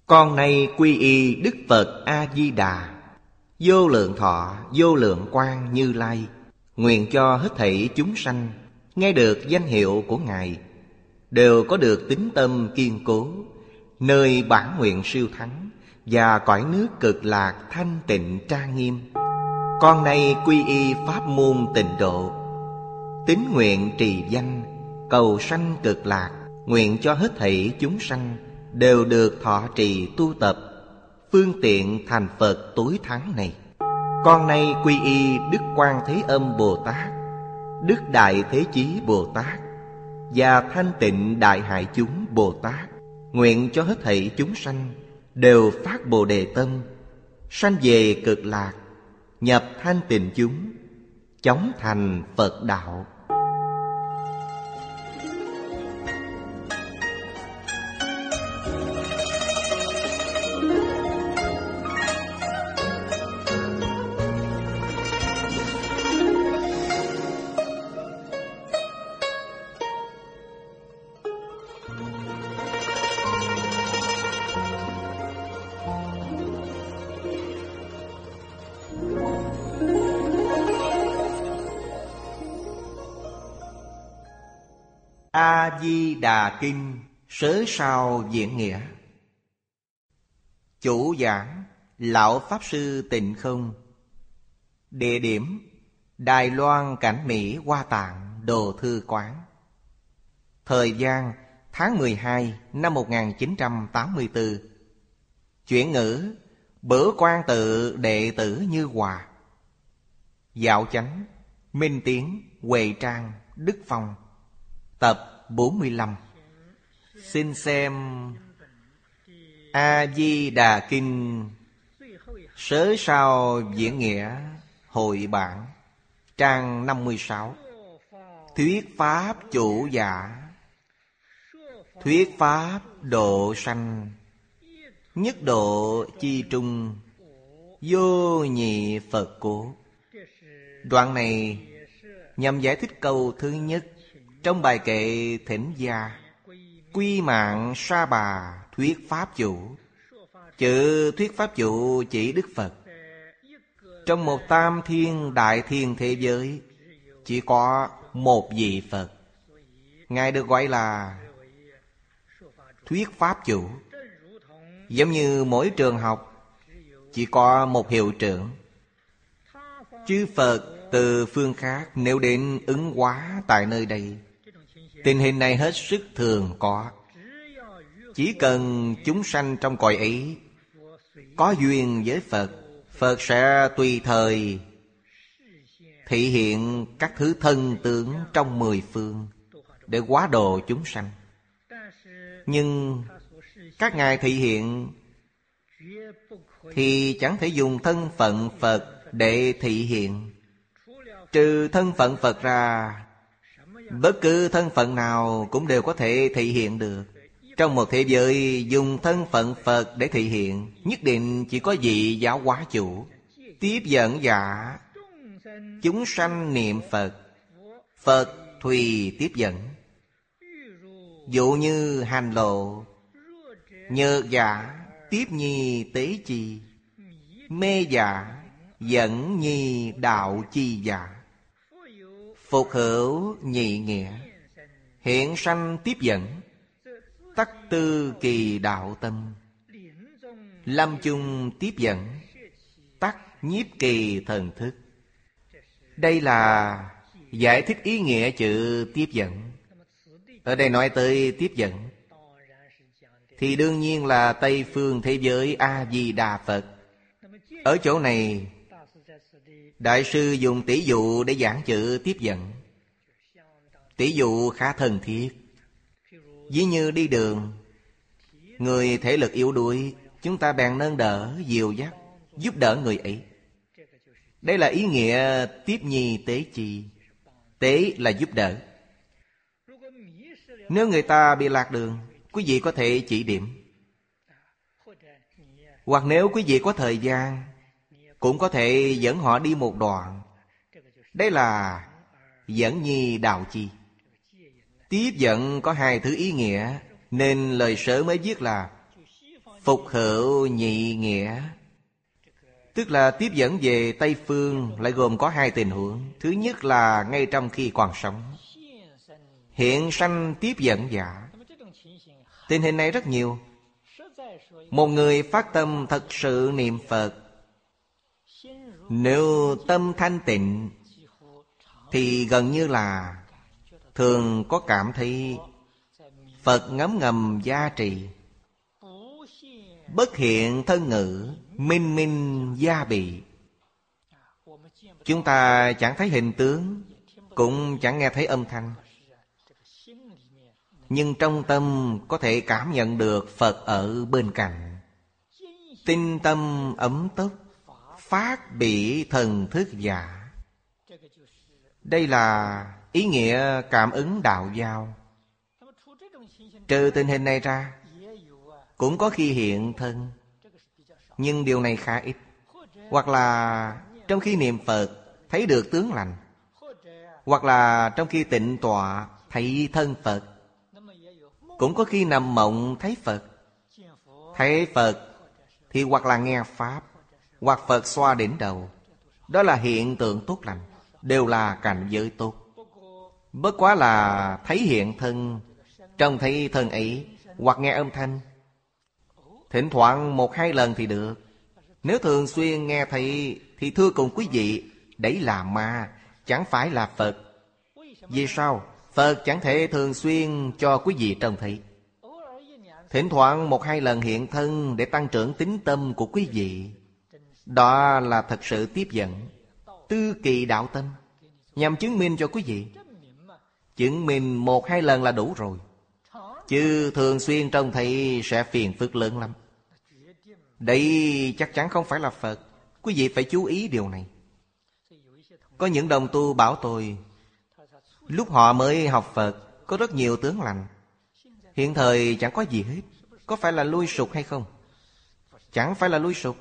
Con nay quy y Đức Phật A-di-đà, vô lượng thọ vô lượng quang Như Lai, nguyện cho hết thảy chúng sanh nghe được danh hiệu của Ngài, đều có được tín tâm kiên cố, nơi bản nguyện siêu thắng và cõi nước cực lạc thanh tịnh trang nghiêm. Con nay quy y pháp môn Tịnh độ, tín nguyện trì danh cầu sanh cực lạc, nguyện cho hết thảy chúng sanh đều được thọ trì tu tập, phương tiện thành Phật tối thắng này. Con nay quy y Đức Quan Thế Âm Bồ Tát, Đức Đại Thế Chí Bồ Tát và Thanh Tịnh Đại Hải Chúng Bồ Tát, nguyện cho hết thảy chúng sanh đều phát Bồ Đề tâm, sanh về cực lạc, nhập thanh tịnh chúng, chóng thành Phật đạo. A-di-đà Kinh Sớ Sao Diễn Nghĩa. Chủ giảng Lão Pháp Sư Tịnh Không. Địa điểm Đài Loan Cảnh Mỹ Hoa Tạng Đồ Thư Quán. Thời gian tháng 12 năm 1984. Chuyển ngữ Bửu Quan Tự đệ tử Như Hòa. Dạo Chánh Minh Tiến Huệ Trang Đức Phong. Tập 45. Xin xem A-di-đà Kinh Sớ Sao Diễn Nghĩa Hội bản, trang 56. Thuyết Pháp chủ giả, thuyết Pháp độ sanh, nhất độ chi trung, vô nhị Phật cố. Đoạn này nhằm giải thích câu thứ nhất trong bài kệ Thỉnh Gia: quy mạng sa bà thuyết Pháp chủ. Chữ thuyết Pháp chủ chỉ Đức Phật. Trong một tam thiên đại thiên thế giới chỉ có một vị Phật, Ngài được gọi là thuyết Pháp chủ. Giống như mỗi trường học chỉ có một hiệu trưởng, chư Phật từ phương khác nếu đến ứng hóa tại nơi đây. Tình hình này hết sức thường có. Chỉ cần chúng sanh trong cõi ấy có duyên với Phật, Phật sẽ tùy thời thị hiện các thứ thân tướng trong 10 phương để hóa độ chúng sanh. Nhưng các ngài thị hiện thì chẳng thể dùng thân phận Phật để thị hiện. Trừ thân phận Phật ra, bất cứ thân phận nào cũng đều có thể thị hiện được. Trong một thế giới dùng thân phận Phật để thị hiện, nhất định chỉ có vị giáo hóa chủ, tiếp dẫn giả, chúng sanh niệm Phật, Phật tùy tiếp dẫn. Dụ như hành lộ, nhược giả tiếp nhi tế chi, mê giả dẫn nhi đạo chi giả. Phục hữu nhị nghĩa, hiện sanh tiếp dẫn, tắc tư kỳ đạo tâm. Lâm chung tiếp dẫn, tắc nhiếp kỳ thần thức. Đây là giải thích ý nghĩa chữ tiếp dẫn. Ở đây nói tới tiếp dẫn thì đương nhiên là Tây phương thế giới A-di-đà Phật. Ở chỗ này Đại sư dùng tỷ dụ để giảng chữ tiếp dẫn. Tỷ dụ khá thân thiết. Ví như đi đường, người thể lực yếu đuối, chúng ta bèn nâng đỡ, dìu dắt, giúp đỡ người ấy. Đây là ý nghĩa tiếp nhi tế chi. Tế là giúp đỡ. Nếu người ta bị lạc đường, quý vị có thể chỉ điểm. Hoặc nếu quý vị có thời gian, cũng có thể dẫn họ đi một đoạn. Đây là dẫn nhi đạo chi. Tiếp dẫn có hai thứ ý nghĩa, nên lời Sớ mới viết là Phục hữu nhị nghĩa, tức là tiếp dẫn về Tây Phương lại gồm có hai tình huống. Thứ nhất là ngay trong khi còn sống, hiện sanh tiếp dẫn giả. Tình hình này rất nhiều. Một người phát tâm thật sự niệm Phật, nếu tâm thanh tịnh thì gần như là thường có cảm thấy Phật ngấm ngầm gia trì. Bất hiện thân ngữ, minh minh gia bị. Chúng ta chẳng thấy hình tướng, cũng chẳng nghe thấy âm thanh, nhưng trong tâm có thể cảm nhận được Phật ở bên cạnh. Tinh tâm ấm tốc, phát bị thần thức giả. Đây là ý nghĩa cảm ứng đạo giao. Trừ tình hình này ra, cũng có khi hiện thân, nhưng điều này khá ít. Hoặc là trong khi niệm Phật thấy được tướng lành, hoặc là trong khi tịnh tọa thấy thân Phật. Cũng có khi nằm mộng thấy Phật. Thấy Phật thì hoặc là nghe Pháp, hoặc Phật xoa đỉnh đầu. Đó là hiện tượng tốt lành, đều là cảnh giới tốt. Bất quá là thấy hiện thân, trông thấy thân ấy, hoặc nghe âm thanh. Thỉnh thoảng 1-2 lần thì được. Nếu thường xuyên nghe thấy thì thưa cùng quý vị, đấy là ma, chẳng phải là Phật. Vì sao? Phật chẳng thể thường xuyên cho quý vị trông thấy. Thỉnh thoảng 1-2 lần hiện thân để tăng trưởng tín tâm của quý vị, đó là thật sự tiếp dẫn, tư kỳ đạo tâm, nhằm chứng minh cho quý vị. Chứng minh 1-2 lần là đủ rồi, chứ thường xuyên trông thấy sẽ phiền phức lớn lắm. Đây chắc chắn không phải là Phật. Quý vị phải chú ý điều này. Có những đồng tu bảo tôi, lúc họ mới học Phật có rất nhiều tướng lành, hiện thời chẳng có gì hết. Có phải là lui sụp hay không? Chẳng phải là lui sụp.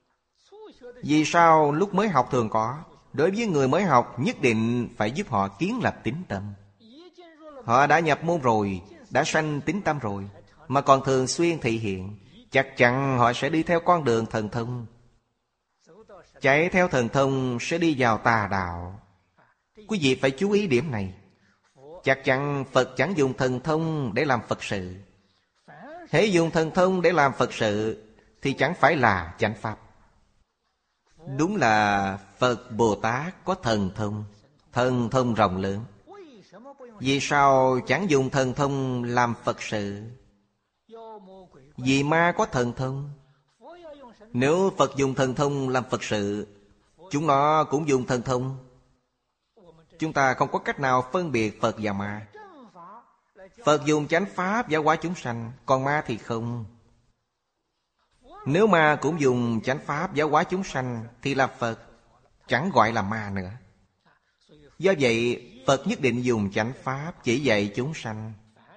Vì sao lúc mới học thường có? Đối với người mới học, nhất định phải giúp họ kiến lập tín tâm. Họ đã nhập môn rồi, đã sanh tín tâm rồi, mà còn thường xuyên thị hiện, chắc chắn họ sẽ đi theo con đường thần thông. Chạy theo thần thông sẽ đi vào tà đạo. Quý vị phải chú ý điểm này. Chắc chắn Phật chẳng dùng thần thông để làm Phật sự. Hễ dùng thần thông để làm Phật sự thì chẳng phải là chánh pháp. Đúng là Phật Bồ Tát có thần thông rộng lớn. Vì sao chẳng dùng thần thông làm Phật sự? Vì ma có thần thông. Nếu Phật dùng thần thông làm Phật sự, chúng nó cũng dùng thần thông. Chúng ta không có cách nào phân biệt Phật và ma. Phật dùng chánh pháp giáo hóa chúng sanh, còn ma thì không. Nếu ma cũng dùng chánh pháp giáo hóa chúng sanh thì là Phật, chẳng gọi là ma nữa. Do vậy Phật nhất định dùng chánh pháp chỉ dạy chúng sanh.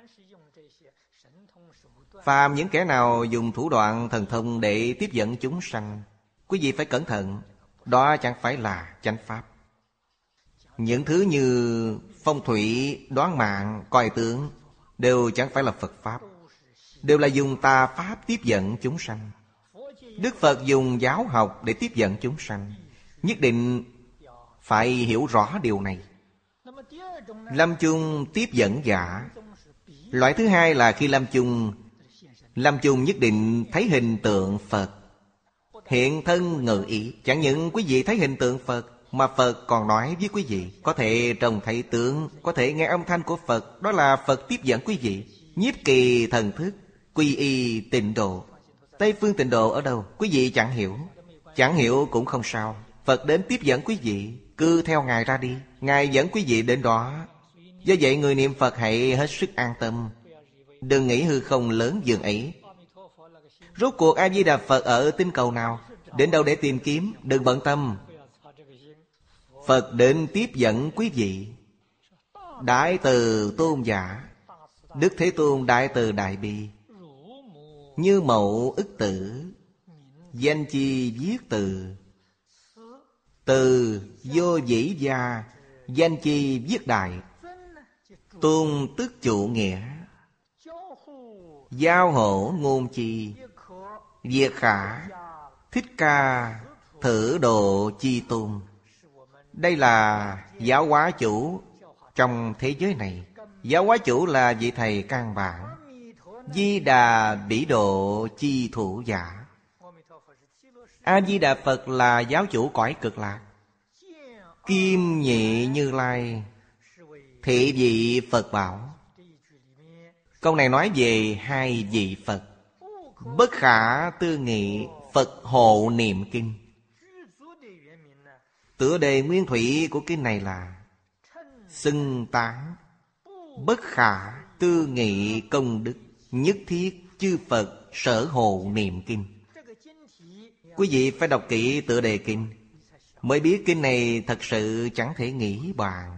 Phàm những kẻ nào dùng thủ đoạn thần thông để tiếp dẫn chúng sanh, quý vị phải cẩn thận. Đó chẳng phải là chánh pháp. Những thứ như phong thủy, đoán mạng, coi tướng đều chẳng phải là Phật pháp, đều là dùng tà pháp tiếp dẫn chúng sanh. Đức Phật dùng giáo học để tiếp dẫn chúng sanh. Nhất định phải hiểu rõ điều này. Lâm chung tiếp dẫn giả. Loại thứ hai là khi lâm chung nhất định thấy hình tượng Phật, hiện thân ngự ý. Chẳng những quý vị thấy hình tượng Phật, mà Phật còn nói với quý vị, có thể trông thấy tướng, có thể nghe âm thanh của Phật. Đó là Phật tiếp dẫn quý vị. Nhiếp kỳ thần thức, quy y tịnh độ. Tây phương tịnh độ ở đâu? Quý vị chẳng hiểu. Chẳng hiểu cũng không sao. Phật đến tiếp dẫn quý vị, cứ theo Ngài ra đi, Ngài dẫn quý vị đến đó. Do vậy người niệm Phật hãy hết sức an tâm, đừng nghĩ hư không lớn dường ấy. Rốt cuộc A Di Đà Phật ở tinh cầu nào? Đến đâu để tìm kiếm? Đừng bận tâm. Phật đến tiếp dẫn quý vị. Đại từ tôn giả, Đức Thế Tôn đại từ đại bi, như mậu ức tử, danh chi viết từ. Từ vô dĩ gia, danh chi viết đại. Tôn tức chủ nghĩa, giao hộ ngôn chi, Việt Khả Thích Ca Thử Độ Chi Tôn. Đây là giáo hóa chủ trong thế giới này. Giáo hóa chủ là vị thầy căn bản. Di Đà Bỉ Độ Chi Thủ Giả. A Di Đà Phật là giáo chủ cõi cực lạc. Kim Nhị Như Lai thị vị Phật bảo. Câu này nói về hai vị Phật. Bất khả tư nghị Phật hộ niệm kinh. Tựa đề nguyên thủy của kinh này là xưng tán bất khả tư nghị công đức, nhất thiết chư Phật sở hộ niệm kinh. Quý vị phải đọc kỹ tựa đề kinh mới biết kinh này thật sự chẳng thể nghĩ bàn.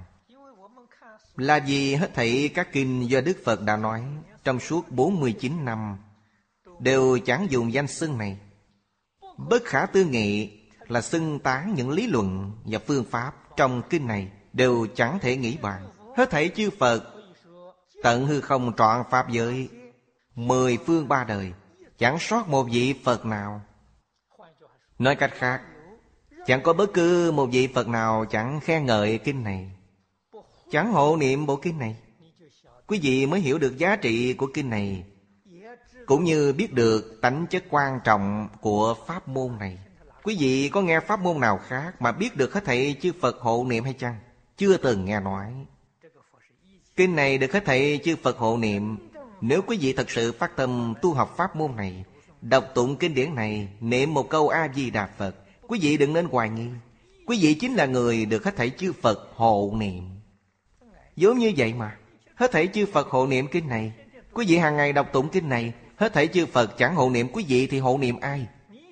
Là vì hết thảy các kinh do Đức Phật đã nói trong suốt 49 năm đều chẳng dùng danh xưng này. Bất khả tư nghị là xưng tán những lý luận và phương pháp trong kinh này đều chẳng thể nghĩ bàn. Hết thảy chư Phật tận hư không trọn pháp giới 10 phương 3 đời, chẳng sót một vị Phật nào. Nói cách khác, chẳng có bất cứ một vị Phật nào chẳng khen ngợi kinh này, chẳng hộ niệm bộ kinh này. Quý vị mới hiểu được giá trị của kinh này, cũng như biết được tánh chất quan trọng của pháp môn này. Quý vị có nghe pháp môn nào khác mà biết được hết thảy chư Phật hộ niệm hay chăng? Chưa từng nghe nói. Kinh này được hết thảy chư Phật hộ niệm. Nếu quý vị thật sự phát tâm tu học pháp môn này, đọc tụng kinh điển này, niệm một câu A-di-đà Phật, quý vị đừng nên hoài nghi. Quý vị chính là người được hết thảy chư Phật hộ niệm. Giống như vậy mà, hết thảy chư Phật hộ niệm kinh này. Quý vị hàng ngày đọc tụng kinh này, hết thảy chư Phật chẳng hộ niệm quý vị thì hộ niệm ai?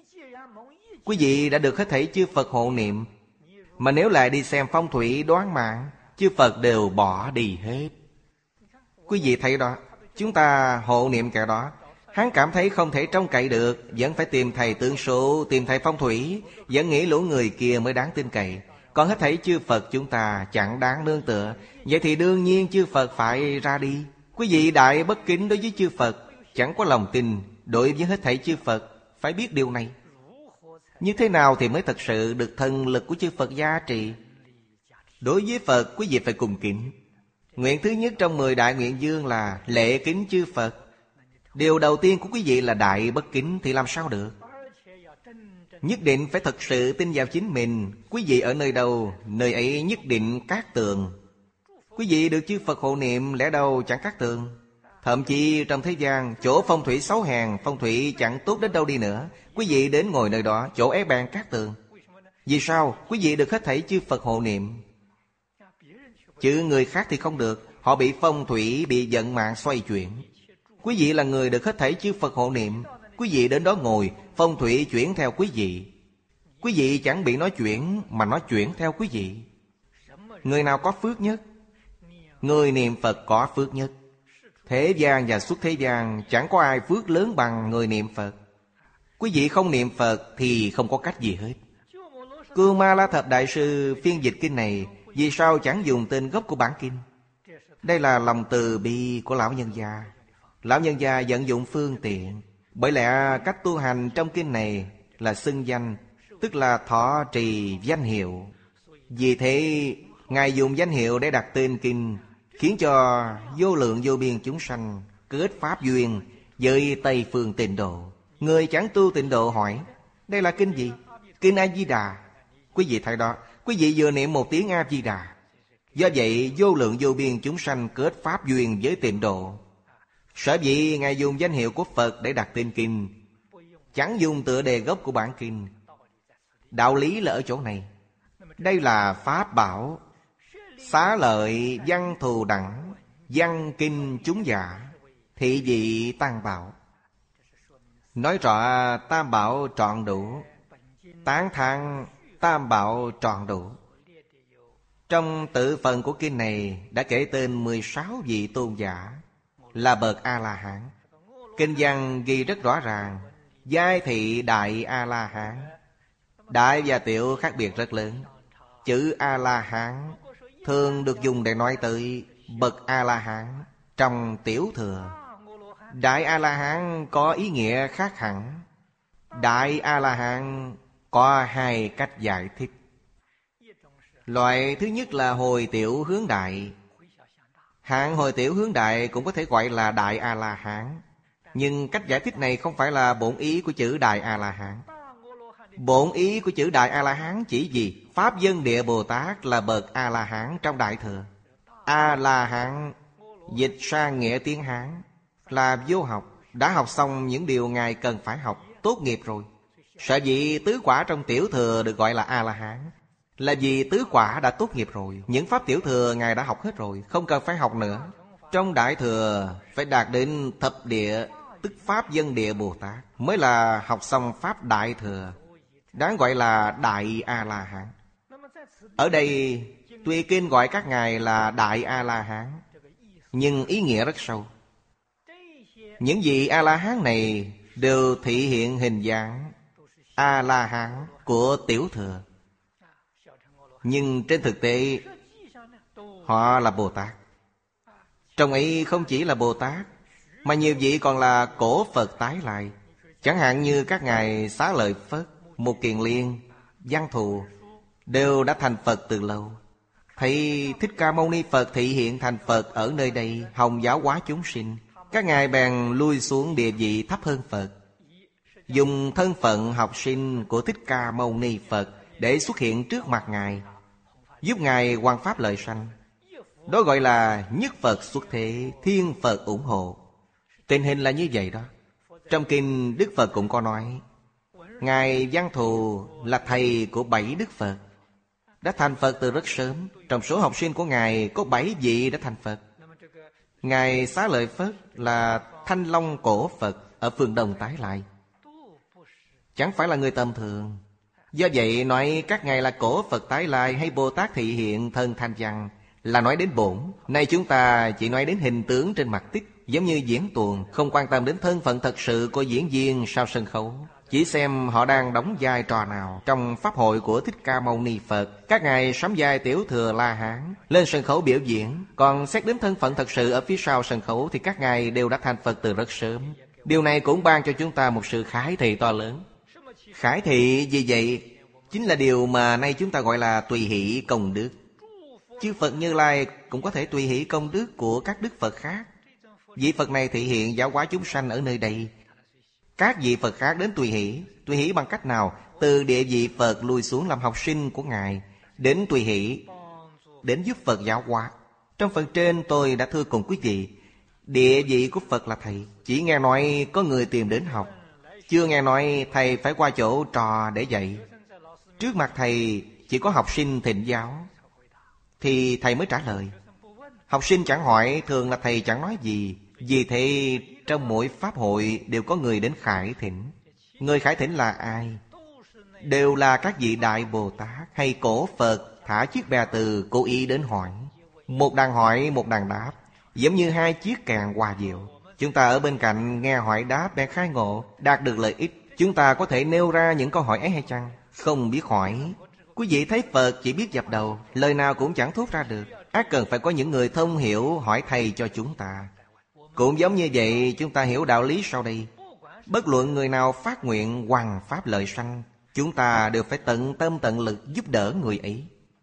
Quý vị đã được hết thảy chư Phật hộ niệm, mà nếu lại đi xem phong thủy đoán mạng, chư Phật đều bỏ đi hết. Quý vị thấy đó, chúng ta hộ niệm kẻ đó, hắn cảm thấy không thể trông cậy được, vẫn phải tìm thầy tương số, tìm thầy phong thủy, vẫn nghĩ lũ người kia mới đáng tin cậy. Còn hết thảy chư Phật chúng ta chẳng đáng nương tựa, vậy thì đương nhiên chư Phật phải ra đi. Quý vị đại bất kính đối với chư Phật, chẳng có lòng tin đối với hết thảy chư Phật, phải biết điều này. Như thế nào thì mới thật sự được thần lực của chư Phật gia trị? Đối với Phật, quý vị phải cùng kính. Nguyện thứ nhất trong 10 đại nguyện dương là lễ kính chư Phật. Điều đầu tiên của quý vị là đại bất kính thì làm sao được? Nhất định phải thật sự tin vào chính mình. Quý vị ở nơi đâu, nơi ấy nhất định cát tường. Quý vị được chư Phật hộ niệm, lẽ đâu chẳng cát tường. Thậm chí trong thế gian, chỗ phong thủy xấu hèn, phong thủy chẳng tốt đến đâu đi nữa, quý vị đến ngồi nơi đó, chỗ ấy bàn cát tường. Vì sao? Quý vị được hết thảy chư Phật hộ niệm. Chứ người khác thì không được. Họ bị phong thủy, bị vận mạng xoay chuyển. Quý vị là người được hết thảy chư Phật hộ niệm. Quý vị đến đó ngồi, phong thủy chuyển theo quý vị. Quý vị chẳng bị nó chuyển, mà nó chuyển theo quý vị. Người nào có phước nhất? Người niệm Phật có phước nhất. Thế gian và xuất thế gian chẳng có ai phước lớn bằng người niệm Phật. Quý vị không niệm Phật thì không có cách gì hết. Cưu Ma La Thập Đại Sư phiên dịch kinh này, vì sao chẳng dùng tên gốc của bản kinh? Đây là lòng từ bi của lão nhân gia. Lão nhân gia vận dụng phương tiện. Bởi lẽ cách tu hành trong kinh này là xưng danh, tức là thọ trì danh hiệu. Vì thế Ngài dùng danh hiệu để đặt tên kinh, khiến cho vô lượng vô biên chúng sanh kết pháp duyên với Tây phương Tịnh Độ. Người chẳng tu Tịnh Độ hỏi, đây là kinh gì? Kinh A-di-đà. Quý vị thấy đó, quý vị vừa niệm một tiếng A-di-đà, do vậy vô lượng vô biên chúng sanh kết pháp duyên với Tịnh Độ. Sở dĩ Ngài dùng danh hiệu của Phật để đặt tên kinh, chẳng dùng tựa đề gốc của bản kinh. Đạo lý là ở chỗ này. Đây là pháp bảo, xá lợi văn thù đẳng, văn kinh chúng giả, thị vị tăng bảo. Nói rõ tam bảo trọn đủ, tán thán tam bảo trọn đủ. Trong tự phần của kinh này đã kể tên 16 vị tôn giả là bậc A-la-hán. Kinh văn ghi rất rõ ràng, giai thị đại A-la-hán. Đại và tiểu khác biệt rất lớn. Chữ A-la-hán thường được dùng để nói tới bậc A-la-hán trong tiểu thừa. Đại A-la-hán có ý nghĩa khác hẳn. Đại A-la-hán có hai cách giải thích. Loại thứ nhất là hồi tiểu hướng đại. Hạng hồi tiểu hướng đại cũng có thể gọi là Đại A-la-hán. Nhưng cách giải thích này không phải là bổn ý của chữ Đại A-la-hán. Bổn ý của chữ Đại A-la-hán chỉ gì? Pháp Dân Địa Bồ Tát là bậc A-la-hán trong Đại Thừa. A-la-hán dịch sang nghĩa tiếng Hán là vô học, đã học xong những điều Ngài cần phải học, tốt nghiệp rồi. Sở dĩ tứ quả trong tiểu thừa được gọi là A-la-hán là vì tứ quả đã tốt nghiệp rồi. Những pháp tiểu thừa Ngài đã học hết rồi, không cần phải học nữa. Trong Đại Thừa phải đạt đến thập địa, tức Pháp Dân Địa Bồ Tát, mới là học xong Pháp Đại Thừa, đáng gọi là Đại A-la-hán. Ở đây tuy kinh gọi các ngài là Đại A-la-hán, nhưng ý nghĩa rất sâu. Những vị A-la-hán này đều thị hiện hình dáng A-la-hán của tiểu thừa, nhưng trên thực tế họ là Bồ Tát. Trong ấy không chỉ là Bồ Tát, mà nhiều vị còn là cổ Phật tái lại. Chẳng hạn như các ngài Xá Lợi Phất, Một Kiền Liên, Văn Thù đều đã thành Phật từ lâu. Thấy Thích Ca Mâu Ni Phật thị hiện thành Phật ở nơi đây, hồng giáo hóa chúng sinh, các ngài bèn lui xuống địa vị thấp hơn Phật, dùng thân phận học sinh của Thích Ca Mâu Ni Phật để xuất hiện trước mặt ngài, giúp ngài hoằng pháp lợi sanh. Đó gọi là nhất Phật xuất thế, thiên Phật ủng hộ. Tình hình là như vậy đó. Trong kinh Đức Phật cũng có nói, ngài Văn Thù là thầy của 7 Đức Phật, đã thành Phật từ rất sớm. Trong số học sinh của ngài có 7 vị đã thành Phật. Ngài Xá Lợi Phất là Thanh Long cổ Phật ở phương Đông tái lại, chẳng phải là người tầm thường. Do vậy nói các ngài là cổ Phật tái lai hay Bồ Tát thị hiện thân thanh văn là nói đến bổn. Nay chúng ta chỉ nói đến hình tướng trên mặt tích, giống như diễn tuồng, không quan tâm đến thân phận thật sự của diễn viên sau sân khấu, chỉ xem họ đang đóng vai trò nào trong pháp hội của Thích Ca Mâu Ni Phật. Các ngài sắm vai tiểu thừa La Hán lên sân khấu biểu diễn, còn xét đến thân phận thật sự ở phía sau sân khấu thì các ngài đều đã thành Phật từ rất sớm. Điều này cũng ban cho chúng ta một sự khải thị to lớn. Khải thị gì vậy? Chính là điều mà nay chúng ta gọi là tùy hỷ công đức. Chư Phật Như Lai cũng có thể tùy hỷ công đức của các đức Phật khác. Vị Phật này thị hiện giáo hóa chúng sanh ở nơi đây, các vị Phật khác đến tùy hỷ. Tùy hỷ bằng cách nào? Từ địa vị Phật lui xuống làm học sinh của ngài, đến tùy hỷ, đến giúp Phật giáo hóa. Trong phần trên tôi đã thưa cùng quý vị, địa vị của Phật là thầy. Chỉ nghe nói có người tìm đến học, chưa nghe nói thầy phải qua chỗ trò để dạy. Trước mặt thầy chỉ có học sinh thịnh giáo thì thầy mới trả lời. Học sinh chẳng hỏi, thường là thầy chẳng nói gì. Vì thế trong mỗi pháp hội đều có người đến khải thỉnh. Người khải thỉnh là ai? Đều là các vị Đại Bồ Tát hay cổ Phật thả chiếc bè từ cố ý đến hỏi. Một đàn hỏi, một đàn đáp, giống như hai chiếc kèn hòa diệu. Chúng ta ở bên cạnh nghe hỏi đáp bèn khai ngộ, đạt được lợi ích. Chúng ta có thể nêu ra những câu hỏi ấy hay chăng? Không biết hỏi. Quý vị thấy Phật chỉ biết dập đầu, lời nào cũng chẳng thốt ra được. Ắt cần phải có những người thông hiểu hỏi thầy cho chúng ta. Cũng giống như vậy, chúng ta hiểu đạo lý sau đây. Bất luận người nào phát nguyện hoằng pháp lợi sanh, chúng ta đều phải tận tâm tận lực giúp đỡ người ấy.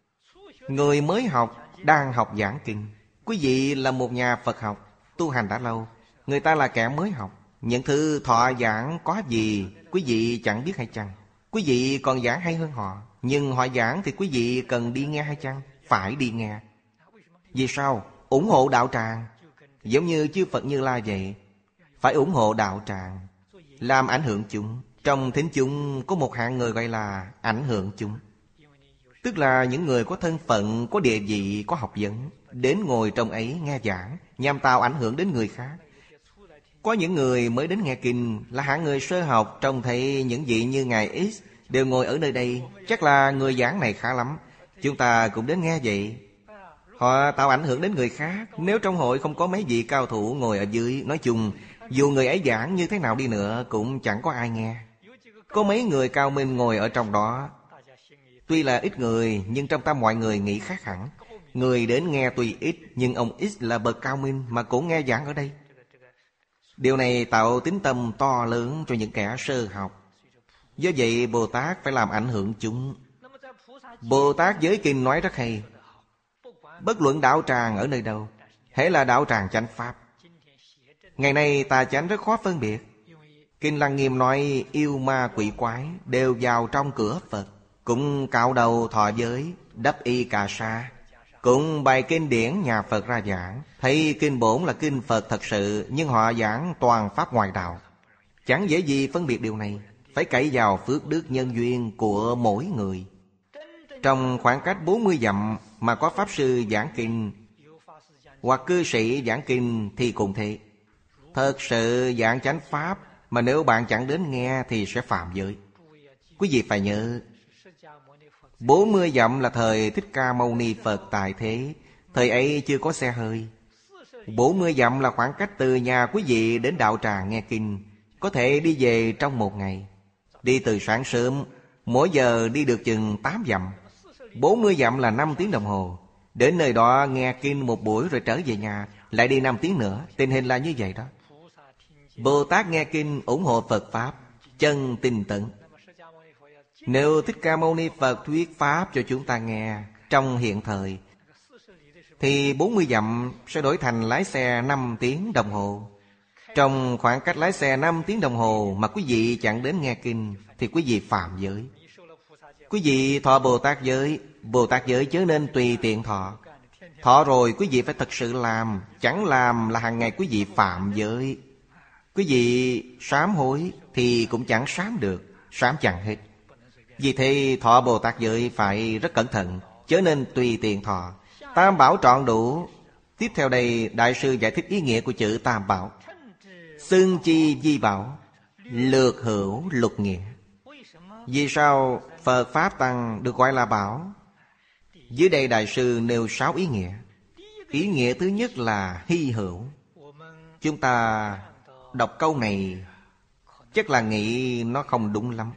Người mới học, đang học giảng kinh. Quý vị là một nhà Phật học, tu hành đã lâu. Người ta là kẻ mới học. Những thứ thọ giảng có gì quý vị chẳng biết hay chăng? Quý vị còn giảng hay hơn họ, nhưng họ giảng thì quý vị cần đi nghe hay chăng? Phải đi nghe. Vì sao? Ủng hộ đạo tràng. Giống như chư Phật Như Lai vậy, phải ủng hộ đạo tràng, làm ảnh hưởng chúng. Trong thính chúng có một hạng người gọi là ảnh hưởng chúng, tức là những người có thân phận, có địa vị, có học vấn, đến ngồi trong ấy nghe giảng, nhằm tạo ảnh hưởng đến người khác. Có những người mới đến nghe kinh là hạng người sơ học, trông thấy những vị như Ngài X đều ngồi ở nơi đây, chắc là người giảng này khá lắm, chúng ta cũng đến nghe vậy. Họ tạo ảnh hưởng đến người khác. Nếu trong hội không có mấy vị cao thủ ngồi ở dưới, nói chung dù người ấy giảng như thế nào đi nữa cũng chẳng có ai nghe. Có mấy người cao minh ngồi ở trong đó, tuy là ít người nhưng trong tâm mọi người nghĩ khác hẳn. Người đến nghe tuy ít, nhưng ông X là bậc cao minh mà cũng nghe giảng ở đây. Điều này tạo tín tâm to lớn cho những kẻ sơ học. Do vậy Bồ Tát phải làm ảnh hưởng chúng. Bồ Tát giới kinh nói rất hay. Bất luận đạo tràng ở nơi đâu, hễ là đạo tràng chánh pháp. Ngày nay tà chánh rất khó phân biệt. Kinh Lăng Nghiêm nói yêu ma quỷ quái đều vào trong cửa Phật, cũng cạo đầu thọ giới, đắp y cà sa, cũng bày kinh điển nhà Phật ra giảng. Thấy kinh bổn là kinh Phật thật sự, nhưng họ giảng toàn pháp ngoại đạo. Chẳng dễ gì phân biệt điều này. Phải cậy vào phước đức nhân duyên của mỗi người. Trong khoảng cách 40 dặm mà có Pháp Sư giảng kinh, hoặc cư sĩ giảng kinh thì cũng thế. Thật sự giảng chánh Pháp, mà nếu bạn chẳng đến nghe thì sẽ phạm giới. Quý vị phải nhớ, 40 dặm là thời Thích Ca Mâu Ni Phật tại thế. Thời ấy chưa có xe hơi. 40 dặm là khoảng cách từ nhà quý vị đến đạo tràng nghe kinh, có thể đi về trong một ngày. Đi từ sáng sớm, mỗi giờ đi được chừng 8 dặm. 40 dặm là 5 tiếng đồng hồ. Đến nơi đó nghe kinh một buổi rồi trở về nhà, lại đi 5 tiếng nữa. Tình hình là như vậy đó. Bồ Tát nghe kinh ủng hộ Phật Pháp, chân tinh tấn. Nếu Thích Ca Mâu Ni Phật thuyết Pháp cho chúng ta nghe trong hiện thời, thì 40 dặm sẽ đổi thành lái xe 5 tiếng đồng hồ. Trong khoảng cách lái xe 5 tiếng đồng hồ mà quý vị chẳng đến nghe kinh, thì quý vị phạm giới. Quý vị thọ Bồ Tát giới chớ nên tùy tiện thọ. Thọ rồi quý vị phải thật sự làm. Chẳng làm là hàng ngày quý vị phạm giới. Quý vị sám hối thì cũng chẳng sám được, sám chẳng hết. Vì thế thọ Bồ Tát giới phải rất cẩn thận, chớ nên tùy tiện thọ. Tam bảo trọn đủ. Tiếp theo đây Đại sư giải thích ý nghĩa của chữ Tam bảo. Xưng chi vi bảo, lược hữu lục nghĩa. Vì sao Phật Pháp Tăng được gọi là bảo? Dưới đây Đại sư nêu 6 ý nghĩa. Ý nghĩa thứ nhất là hy hữu. Chúng ta đọc câu này chắc là nghĩ nó không đúng lắm.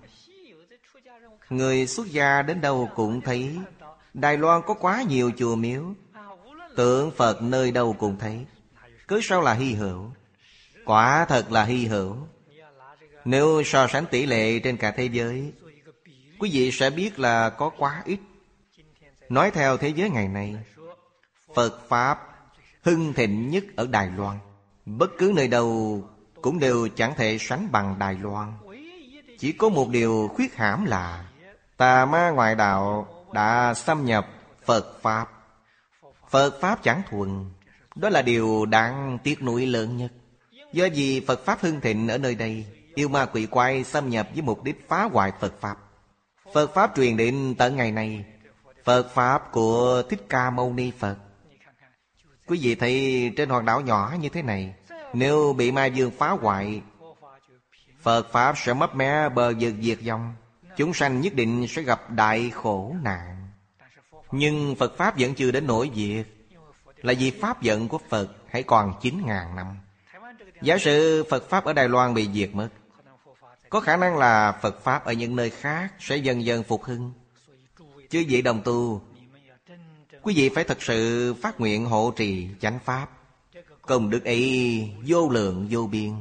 Người xuất gia đến đâu cũng thấy Đài Loan có quá nhiều chùa miếu, tượng Phật nơi đâu cũng thấy. Cớ sao là hy hữu? Quả thật là hy hữu. Nếu so sánh tỷ lệ trên cả thế giới, quý vị sẽ biết là có quá ít. Nói theo thế giới ngày nay, Phật Pháp hưng thịnh nhất ở Đài Loan. Bất cứ nơi đâu cũng đều chẳng thể sánh bằng Đài Loan. Chỉ có một điều khuyết hãm là tà ma ngoại đạo đã xâm nhập Phật Pháp. Phật Pháp chẳng thuần. Đó là điều đáng tiếc nuối lớn nhất. Do vì Phật Pháp hưng thịnh ở nơi đây, yêu ma quỷ quái xâm nhập với mục đích phá hoại Phật Pháp. Phật Pháp truyền đến tận ngày nay, Phật Pháp của Thích Ca Mâu Ni Phật. Quý vị thấy trên hòn đảo nhỏ như thế này, nếu bị ma dương phá hoại, Phật Pháp sẽ mấp mé bờ vực diệt vong. Chúng sanh nhất định sẽ gặp đại khổ nạn. Nhưng Phật Pháp vẫn chưa đến nỗi diệt, là vì pháp vận của Phật hãy còn 9.000 năm. Giả sử Phật Pháp ở Đài Loan bị diệt mất, có khả năng là Phật Pháp ở những nơi khác sẽ dần dần phục hưng. Chứ vị đồng tu, quý vị phải thật sự phát nguyện hộ trì chánh Pháp. Công đức ấy vô lượng vô biên.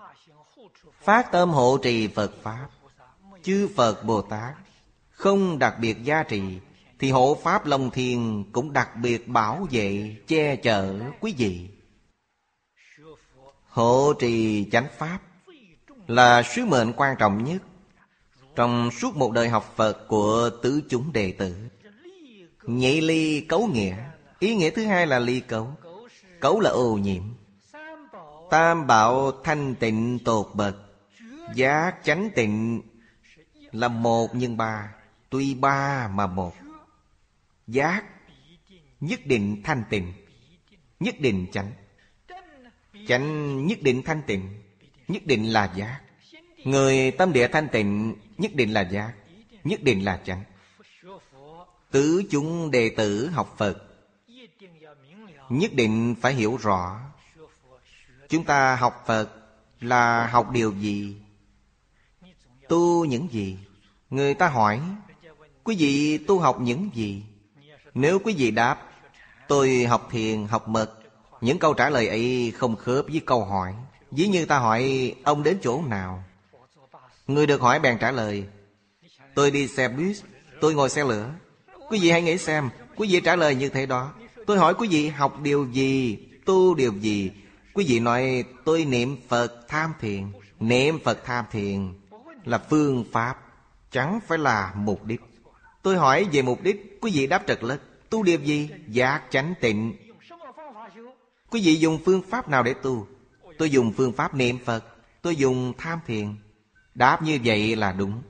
Phát tâm hộ trì Phật Pháp, chư Phật Bồ Tát không đặc biệt gia trì, thì hộ Pháp Long Thiên cũng đặc biệt bảo vệ, che chở quý vị. Hộ trì chánh Pháp là sứ mệnh quan trọng nhất trong suốt một đời học Phật của tứ chúng đệ tử. Nhị ly cấu nghĩa. Ý nghĩa thứ hai là ly cấu. Cấu là ô nhiễm. Tam bảo thanh tịnh tột bậc. Giác chánh tịnh là 1 x 3, tuy 3 mà 1. Giác nhất định thanh tịnh, nhất định chánh. Chánh nhất định thanh tịnh, nhất định là giác. Người tâm địa thanh tịnh nhất định là giác, nhất định là chánh. Tứ chúng đệ tử học Phật nhất định phải hiểu rõ. Chúng ta học Phật là học điều gì? Tu những gì? Người ta hỏi, quý vị tu học những gì? Nếu quý vị đáp, tôi học thiền, học mật, những câu trả lời ấy không khớp với câu hỏi. Ví như ta hỏi, ông đến chỗ nào? Người được hỏi bèn trả lời: tôi đi xe buýt, tôi ngồi xe lửa. Quý vị hãy nghĩ xem, quý vị trả lời như thế đó. Tôi hỏi quý vị học điều gì, tu điều gì? Quý vị nói tôi niệm Phật tham thiền. Niệm Phật tham thiền là phương pháp, chẳng phải là mục đích. Tôi hỏi về mục đích, quý vị đáp trật lất. Tu điều gì? Giác chánh tịnh. Quý vị dùng phương pháp nào để tu? Tôi dùng phương pháp niệm Phật. Tôi dùng tham thiền. Đáp như vậy là đúng.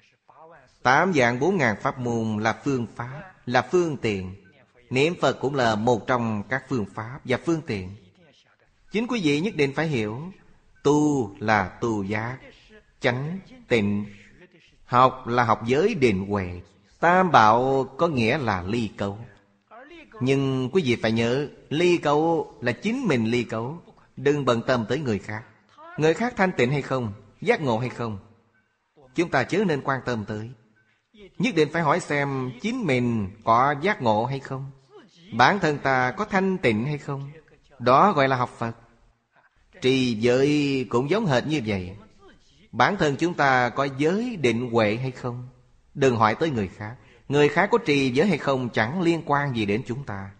8.400.000 pháp môn là phương pháp, là phương tiện. Niệm Phật cũng là một trong các phương pháp và phương tiện. Chính quý vị nhất định phải hiểu, tu là tu giác, chánh, tịnh. Học là học giới định huệ. Tam bảo có nghĩa là ly cấu. Nhưng quý vị phải nhớ, ly cấu là chính mình ly cấu. Đừng bận tâm tới người khác. Người khác thanh tịnh hay không, giác ngộ hay không, chúng ta chớ nên quan tâm tới. Nhất định phải hỏi xem chính mình có giác ngộ hay không, bản thân ta có thanh tịnh hay không. Đó gọi là học Phật. Trì giới cũng giống hệt như vậy. Bản thân chúng ta có giới định huệ hay không. Đừng hỏi tới người khác. Người khác có trì giới hay không chẳng liên quan gì đến chúng ta.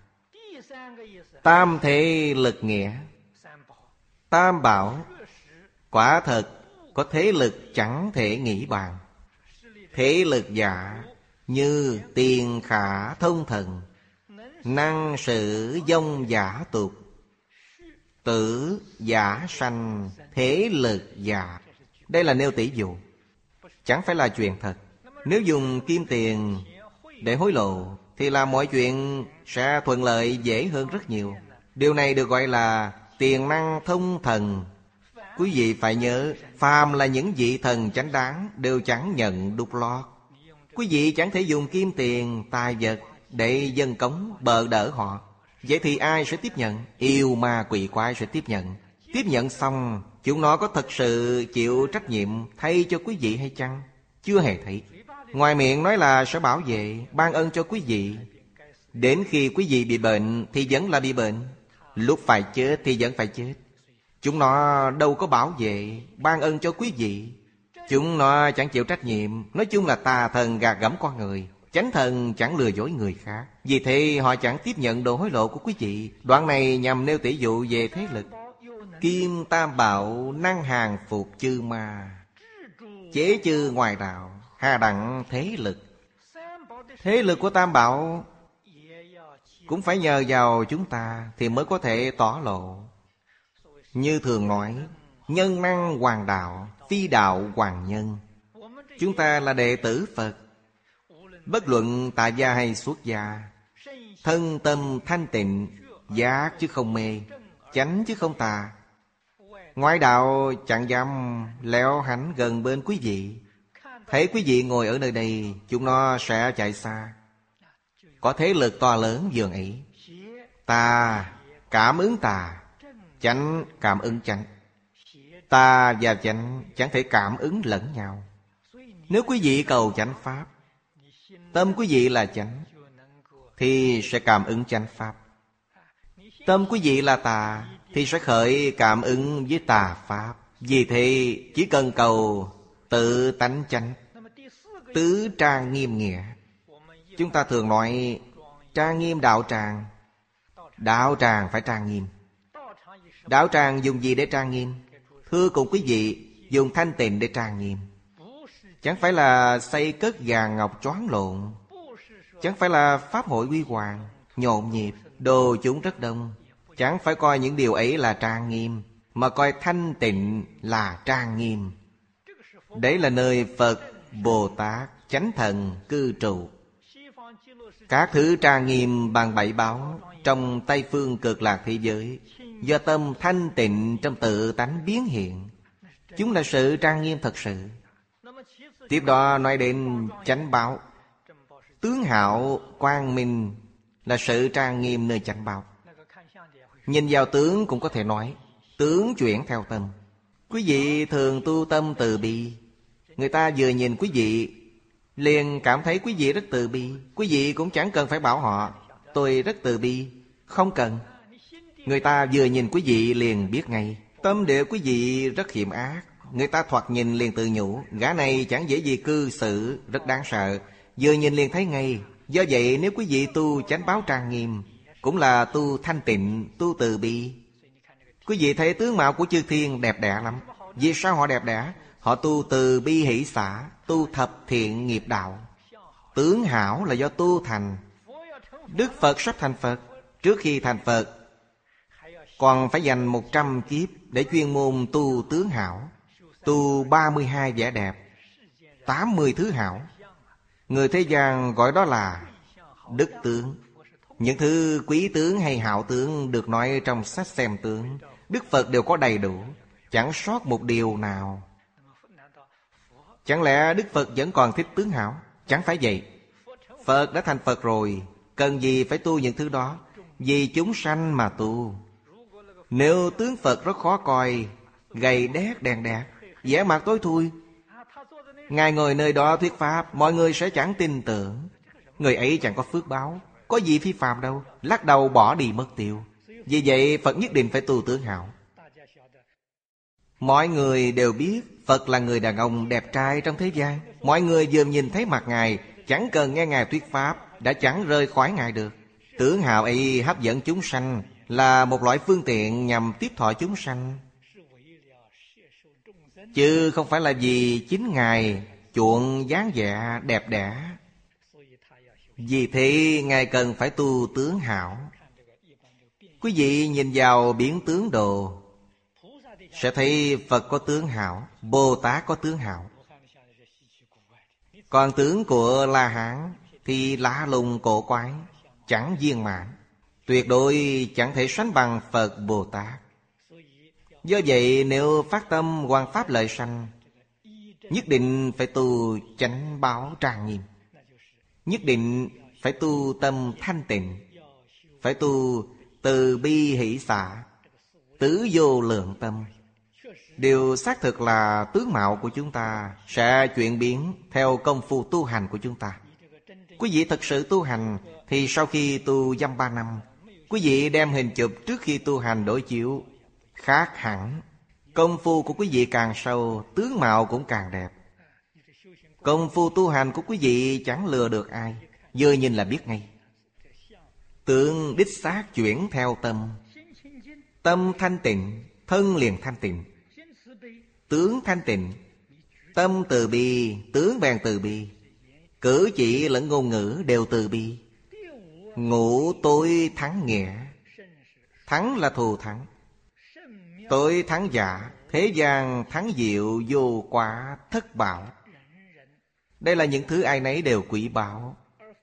Tam thể lực nghĩa. Tam bảo quả thật có thế lực chẳng thể nghĩ bàn. Thế lực giả như tiền khả thông thần, năng sử vong giả tục, tử giả sanh thế lực giả. Đây là nêu tỷ dụ, chẳng phải là chuyện thật. Nếu dùng kim tiền để hối lộ thì làm mọi chuyện sẽ thuận lợi dễ hơn rất nhiều. Điều này được gọi là tiền năng thông thần. Quý vị phải nhớ, phàm là những vị thần chánh đáng đều chẳng nhận đục lót. Quý vị chẳng thể dùng kim tiền, tài vật để dâng cống bợ đỡ họ. Vậy thì ai sẽ tiếp nhận? Yêu ma quỷ quái sẽ tiếp nhận. Tiếp nhận xong, chúng nó có thật sự chịu trách nhiệm thay cho quý vị hay chăng? Chưa hề thấy. Ngoài miệng nói là sẽ bảo vệ, ban ân cho quý vị. Đến khi quý vị bị bệnh thì vẫn là bị bệnh. Lúc phải chết thì vẫn phải chết. Chúng nó đâu có bảo vệ, ban ân cho quý vị. Chúng nó chẳng chịu trách nhiệm. Nói chung là tà thần gạt gẫm con người, chánh thần chẳng lừa dối người khác. Vì thế họ chẳng tiếp nhận đồ hối lộ của quý vị. Đoạn này nhằm nêu tỷ dụ về thế lực. Kim tam bảo năng hàng phục chư ma, chế chư ngoài đạo, hà đặng thế lực. Thế lực của tam bảo cũng phải nhờ vào chúng ta thì mới có thể tỏ lộ. Như thường nói, nhân năng hoàng đạo, phi đạo hoàng nhân. Chúng ta là đệ tử Phật, bất luận tại gia hay xuất gia, thân tâm thanh tịnh, giác chứ không mê, chánh chứ không tà. Ngoại đạo chẳng dám leo hãnh gần bên quý vị. Thấy quý vị ngồi ở nơi đây, chúng nó sẽ chạy xa. Có thế lực to lớn dường ấy. Tà cảm ứng tà, chánh cảm ứng chánh. Tà và chánh chẳng thể cảm ứng lẫn nhau. Nếu quý vị cầu chánh pháp, tâm quý vị là chánh, thì sẽ cảm ứng chánh pháp. Tâm quý vị là tà, thì sẽ khởi cảm ứng với tà pháp. Vì thế chỉ cần cầu tự tánh chánh, tứ trang nghiêm nghĩa. Chúng ta thường nói trang nghiêm đạo tràng. Đạo tràng phải trang nghiêm. Đạo tràng dùng gì để trang nghiêm? Thưa cùng quý vị, dùng thanh tịnh để trang nghiêm. Chẳng phải là xây cất vàng ngọc choáng lộn, chẳng phải là pháp hội huy hoàng, nhộn nhịp, đồ chúng rất đông. Chẳng phải coi những điều ấy là trang nghiêm, mà coi thanh tịnh là trang nghiêm. Đấy là nơi Phật, Bồ Tát, Chánh Thần cư trụ. Các thứ trang nghiêm bằng bảy báo trong Tây Phương Cực Lạc thế giới, do tâm thanh tịnh trong tự tánh biến hiện. Chúng là sự trang nghiêm thật sự. Tiếp đó nói đến chánh báo. Tướng hạo quang minh là sự trang nghiêm nơi chánh báo. Nhìn vào tướng cũng có thể nói tướng chuyển theo tâm. Quý vị thường tu tâm từ bi, người ta vừa nhìn quý vị liền cảm thấy quý vị rất từ bi. Quý vị cũng chẳng cần phải bảo họ tôi rất từ bi, không cần. Người ta vừa nhìn quý vị liền biết ngay tâm địa quý vị rất hiểm ác, Người ta thoạt nhìn liền tự nhủ, gã này chẳng dễ gì cư xử, rất đáng sợ. Vừa nhìn liền thấy ngay. Do vậy nếu quý vị tu chánh báo trang nghiêm, cũng là tu thanh tịnh, tu từ bi. Quý vị thấy tướng mạo của chư thiên đẹp đẽ lắm. Vì sao họ đẹp đẽ? Họ tu từ bi hỷ xả, tu thập thiện nghiệp đạo. Tướng hảo là do tu thành. Đức Phật sắp thành Phật. Trước khi thành Phật còn phải dành 100 kiếp để chuyên môn tu tướng hảo, tu 32 vẻ đẹp, 80 thứ hảo. Người thế gian gọi đó là đức tướng. Những thứ quý tướng hay hảo tướng được nói trong sách xem tướng, Đức Phật đều có đầy đủ, chẳng sót một điều nào. Chẳng lẽ Đức Phật vẫn còn thích tướng hảo? Chẳng phải vậy. Phật đã thành Phật rồi, cần gì phải tu những thứ đó? Vì chúng sanh mà tu. Nếu tướng Phật rất khó coi, gầy đét đèn đẹt, vẻ mặt tối thui, Ngài ngồi nơi đó thuyết pháp, mọi người sẽ chẳng tin tưởng. Người ấy chẳng có phước báo, có gì phi phàm đâu, lắc đầu bỏ đi mất tiêu. Vì vậy Phật nhất định phải tu tướng hảo. Mọi người đều biết Phật là người đàn ông đẹp trai trong thế gian. Mọi người vừa nhìn thấy mặt Ngài, chẳng cần nghe Ngài thuyết pháp, đã chẳng rời khỏi Ngài được. Tướng hảo ấy hấp dẫn chúng sanh, là một loại phương tiện nhằm tiếp thọ chúng sanh, chứ không phải là vì chính Ngài chuộng dáng vẻ đẹp đẽ. Vì thế Ngài cần phải tu tướng hảo. Quý vị nhìn vào biến tướng đồ sẽ thấy Phật có tướng hảo, Bồ Tát có tướng hảo. Còn tướng của La Hán thì lạ lùng cổ quái, chẳng viên mãn, tuyệt đối chẳng thể sánh bằng Phật Bồ Tát. Do vậy nếu phát tâm hoằng pháp lợi sanh, nhất định phải tu chánh báo trang nghiêm, nhất định phải tu tâm thanh tịnh, phải tu từ bi hỷ xả, tứ vô lượng tâm. Điều xác thực là tướng mạo của chúng ta sẽ chuyển biến theo công phu tu hành của chúng ta. Quý vị thật sự tu hành thì sau khi tu dăm 3 năm, quý vị đem hình chụp trước khi tu hành đối chiếu, khác hẳn. Công phu của quý vị càng sâu, tướng mạo cũng càng đẹp. Công phu tu hành của quý vị chẳng lừa được ai, vừa nhìn là biết ngay. Tướng đích xác chuyển theo tâm. Tâm thanh tịnh, thân liền thanh tịnh. Tướng thanh tịnh, tâm từ bi, tướng bèn từ bi. Cử chỉ lẫn ngôn ngữ đều từ bi. Ngũ tối thắng nghĩa. Thắng là thù thắng, tối thắng giả, thế gian thắng diệu, vô quả thất bảo. Đây là những thứ ai nấy đều quý báu.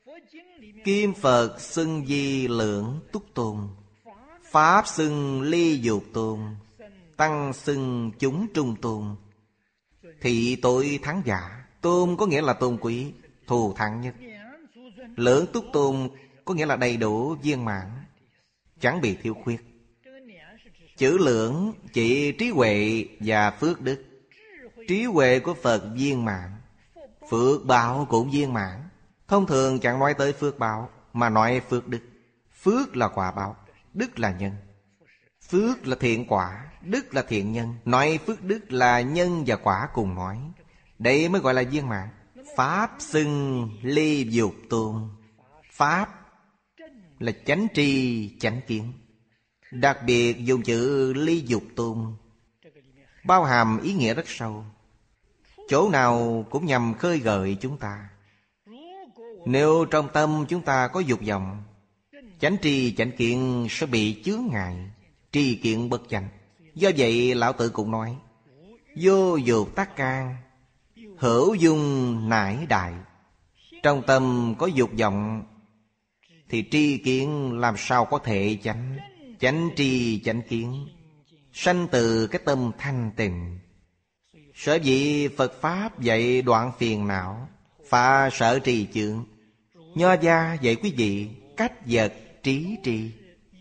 Kim Phật xưng di lượng túc tôn, Pháp xưng ly dục tôn, Tăng xưng chúng trung tôn. Thị tối thắng giả, tôn có nghĩa là tôn quý, thù thắng nhất. Lượng túc tôn có nghĩa là đầy đủ viên mãn, chẳng bị thiếu khuyết. Chữ lượng chỉ trí huệ và phước đức. Trí huệ của Phật viên mãn, phước báo cũng viên mãn. Thông thường chẳng nói tới phước báo, mà nói phước đức. Phước là quả báo, đức là nhân. Phước là thiện quả, đức là thiện nhân. Nói phước đức là nhân và quả cùng nói. Đây mới gọi là viên mãn. Pháp xưng ly dục tôn. Pháp là chánh tri chánh kiến, đặc biệt dùng chữ ly dục tôn, bao hàm ý nghĩa rất sâu. Chỗ nào cũng nhằm khơi gợi chúng ta. Nếu trong tâm chúng ta có dục vọng, chánh tri chánh kiến sẽ bị chướng ngại, tri kiến bất chánh. Do vậy Lão Tử cũng nói, vô dục tắc can, hữu dung nải đại. Trong tâm có dục vọng thì tri kiến làm sao có thể chánh. Chánh tri chánh kiến sanh từ cái tâm thanh tịnh. Sở dĩ Phật Pháp dạy đoạn phiền não, phá sở trì chướng. Nho gia dạy quý vị cách vật trí tri,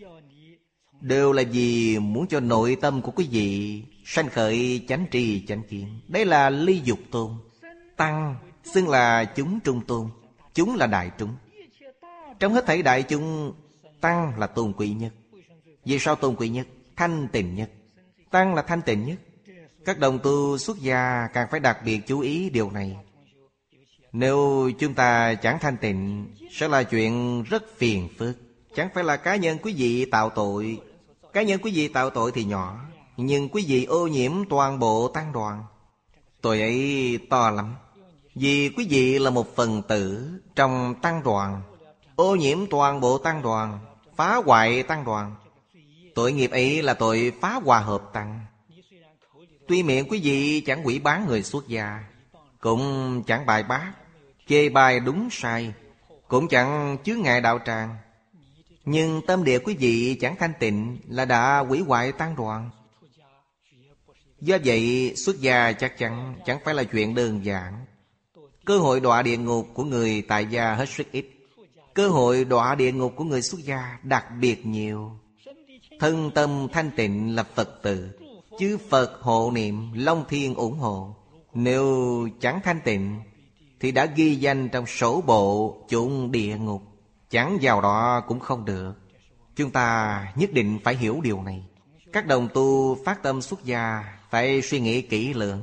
đều là vì muốn cho nội tâm của quý vị sanh khởi chánh tri chánh kiến. Đây là ly dục tôn. Tăng xưng là chúng trung tôn, chúng là đại chúng. Trong hết thảy đại chúng, Tăng là tôn quý nhất. Vì sao tôn quý nhất? Thanh tịnh nhất. Tăng là thanh tịnh nhất. Các đồng tu xuất gia càng phải đặc biệt chú ý điều này. Nếu chúng ta chẳng thanh tịnh, sẽ là chuyện rất phiền phức. Chẳng phải là cá nhân quý vị tạo tội. Cá nhân quý vị tạo tội thì nhỏ, nhưng quý vị ô nhiễm toàn bộ tăng đoàn, tội ấy to lắm. Vì quý vị là một phần tử trong tăng đoàn, ô nhiễm toàn bộ tăng đoàn, phá hoại tăng đoàn. Tội nghiệp ấy là tội phá hòa hợp tăng. Tuy miệng quý vị chẳng quỷ bán người xuất gia, cũng chẳng bài bác, chê bài đúng sai, cũng chẳng chướng ngại đạo tràng, nhưng tâm địa quý vị chẳng thanh tịnh là đã hủy hoại tăng đoàn. Do vậy xuất gia chắc chắn chẳng phải là chuyện đơn giản. Cơ hội đọa địa ngục của người tại gia hết sức ít. Cơ hội đọa địa ngục của người xuất gia đặc biệt nhiều. Thân tâm thanh tịnh là Phật tử, chư Phật hộ niệm, Long Thiên ủng hộ. Nếu chẳng thanh tịnh thì đã ghi danh trong sổ bộ chốn địa ngục, chẳng vào đó cũng không được. Chúng ta nhất định phải hiểu điều này. Các đồng tu phát tâm xuất gia phải suy nghĩ kỹ lưỡng.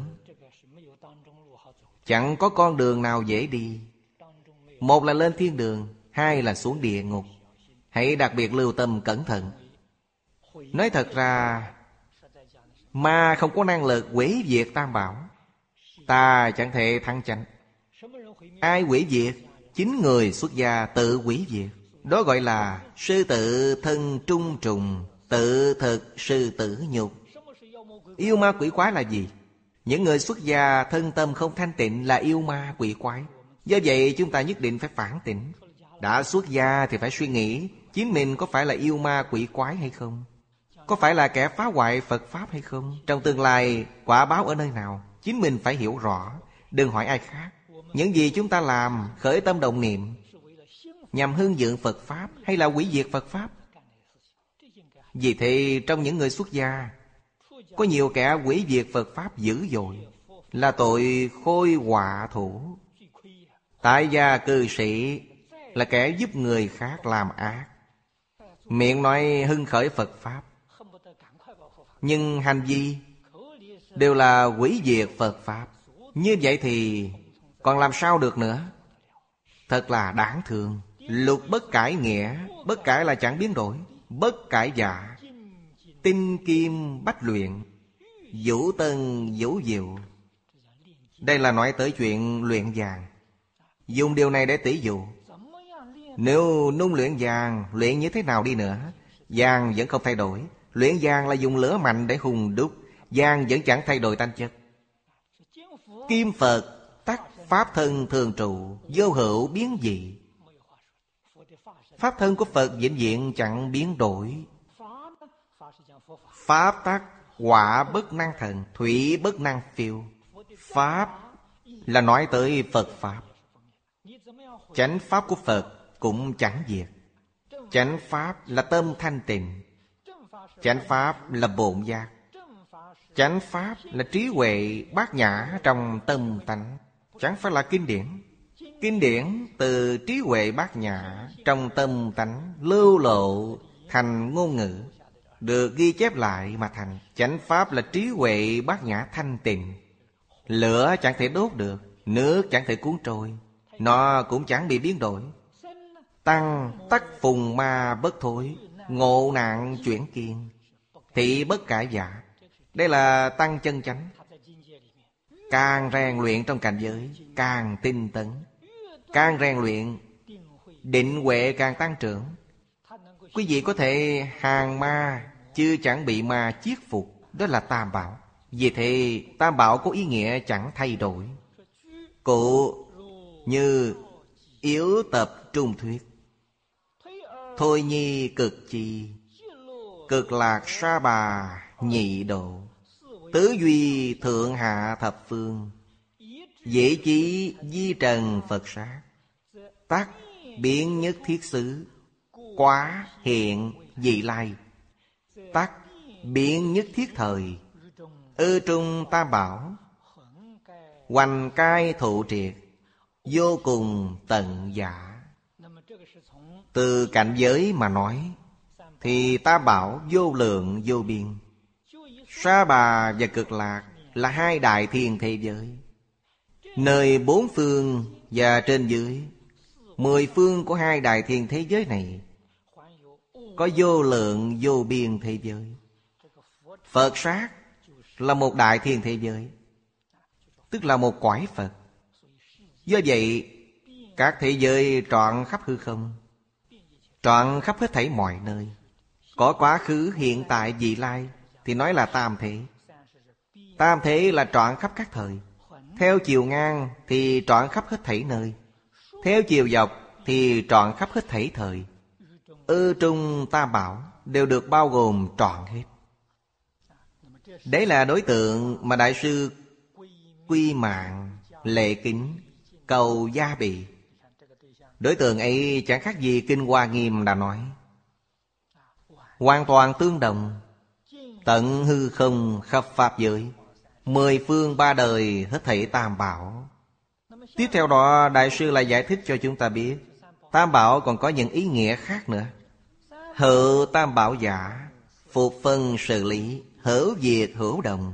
Chẳng có con đường nào dễ đi. Một là lên thiên đường, hai là xuống địa ngục. Hãy đặc biệt lưu tâm cẩn thận. Nói thật ra, ma không có năng lực hủy diệt tam bảo. Ta chẳng thể thắng chánh. Ai hủy diệt? Chính người xuất gia tự hủy diệt. Đó gọi là sư tự thân trung trùng, tự thực sư tử nhục. Yêu ma quỷ quái là gì? Những người xuất gia thân tâm không thanh tịnh là yêu ma quỷ quái. Do vậy chúng ta nhất định phải phản tỉnh. Đã xuất gia thì phải suy nghĩ chính mình có phải là yêu ma quỷ quái hay không, có phải là kẻ phá hoại Phật Pháp hay không. Trong tương lai quả báo ở nơi nào, chính mình phải hiểu rõ. Đừng hỏi ai khác. Những gì chúng ta làm khởi tâm động niệm nhằm hưng dựng Phật Pháp hay là hủy diệt Phật Pháp. Vì thế trong những người xuất gia có nhiều kẻ hủy diệt Phật Pháp dữ dội, là tội khôi họa thủ. Tại gia cư sĩ là kẻ giúp người khác làm ác, miệng nói hưng khởi Phật Pháp, nhưng hành vi đều là hủy diệt Phật Pháp. Như vậy thì còn làm sao được nữa. Thật là đáng thương. Lục bất cải nghĩa, bất cải là chẳng biến đổi, bất cải giả, tinh kim bách luyện, vũ tân vũ diệu. Đây là nói tới chuyện luyện vàng. Dùng điều này để tỉ dụ. Nếu nung luyện vàng, luyện như thế nào đi nữa, vàng vẫn không thay đổi. Luyện vàng là dùng lửa mạnh để hùng đúc, vàng vẫn chẳng thay đổi tánh chất. Kim Phật tắc pháp thân thường trụ, vô hữu biến dị. Pháp thân của Phật vĩnh viễn chẳng biến đổi. Pháp tắc hỏa bất năng thần, thủy bất năng phiêu. Pháp là nói tới Phật Pháp. Chánh Pháp của Phật cũng chẳng diệt. Chánh Pháp là tâm thanh tịnh. Chánh Pháp là bổn giác. Chánh Pháp là trí huệ bát nhã trong tâm tánh. Chẳng phải là kinh điển. Kinh điển từ trí huệ bát nhã trong tâm tánh lưu lộ thành ngôn ngữ, được ghi chép lại mà thành. Chánh Pháp là trí huệ bát nhã thanh tịnh. Lửa chẳng thể đốt được, nước chẳng thể cuốn trôi, nó cũng chẳng bị biến đổi. Tăng tắc phùng ma bất thối, ngộ nạn chuyển kiên, thị bất cải giả. Đây là tăng chân chánh. Càng rèn luyện trong cảnh giới, càng tinh tấn. Càng rèn luyện, định huệ càng tăng trưởng. Quý vị có thể hàng ma, chứ chẳng bị ma chiết phục. Đó là tam bảo. Vì thế tam bảo có ý nghĩa chẳng thay đổi. Cụ như yếu tập trung thuyết, thôi nhi cực chi, cực lạc sa bà nhị độ, tứ duy thượng hạ thập phương, dễ chí di trần Phật sát, tắc biến nhất thiết xứ, quá hiện dị lai, tắc biến nhất thiết thời, ư trung tam bảo, hoành cai thụ triệt, vô cùng tận giả. Từ cảnh giới mà nói thì tam bảo vô lượng vô biên. Sa bà và cực lạc là hai đại thiên thế giới. Nơi bốn phương và trên dưới, 10 phương của hai đại thiên thế giới này có vô lượng vô biên thế giới. Phật sát là một đại thiên thế giới, tức là một cõi Phật. Do vậy, các thế giới trọn khắp hư không, trọn khắp hết thảy mọi nơi. Có quá khứ, hiện tại, vị lai thì nói là tam thế. Tam thế là trọn khắp các thời. Theo chiều ngang thì trọn khắp hết thảy nơi. Theo chiều dọc thì trọn khắp hết thảy thời. Trung tam bảo đều được bao gồm trọn hết. Đấy là đối tượng mà Đại sư quy mạng, lễ kính, cầu gia bị. Đối tượng ấy chẳng khác gì Kinh Hoa Nghiêm đã nói, hoàn toàn tương đồng. Tận hư không khắp pháp giới, 10 phương ba đời hết thảy tam bảo. Tiếp theo đó Đại sư lại giải thích cho chúng ta biết tam bảo còn có những ý nghĩa khác nữa. Hữu tam bảo giả, phục phân sự lý, hữu diệt hữu đồng.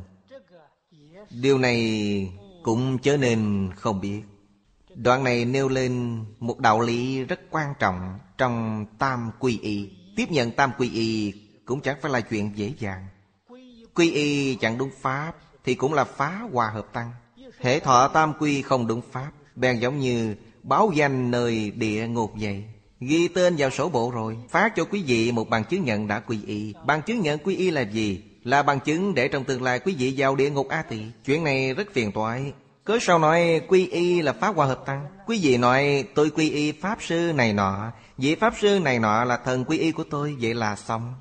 Điều này cũng chớ nên không biết. Đoạn này nêu lên một đạo lý rất quan trọng trong tam quy y. Tiếp nhận tam quy y cũng chẳng phải là chuyện dễ dàng. Quy y chẳng đúng pháp thì cũng là phá hòa hợp tăng. Hễ thọ tam quy không đúng pháp, bèn giống như báo danh nơi địa ngục vậy. Ghi tên vào sổ bộ rồi, phát cho quý vị một bằng chứng nhận đã quy y. Bằng chứng nhận quy y là gì? Là bằng chứng để trong tương lai quý vị vào địa ngục A Tỳ. Chuyện này rất phiền toái. Cớ sao nói quy y là pháp hòa hợp tăng? Quý vị nói tôi quy y pháp sư này nọ, vị pháp sư này nọ là thần quy y của tôi, vậy là xong.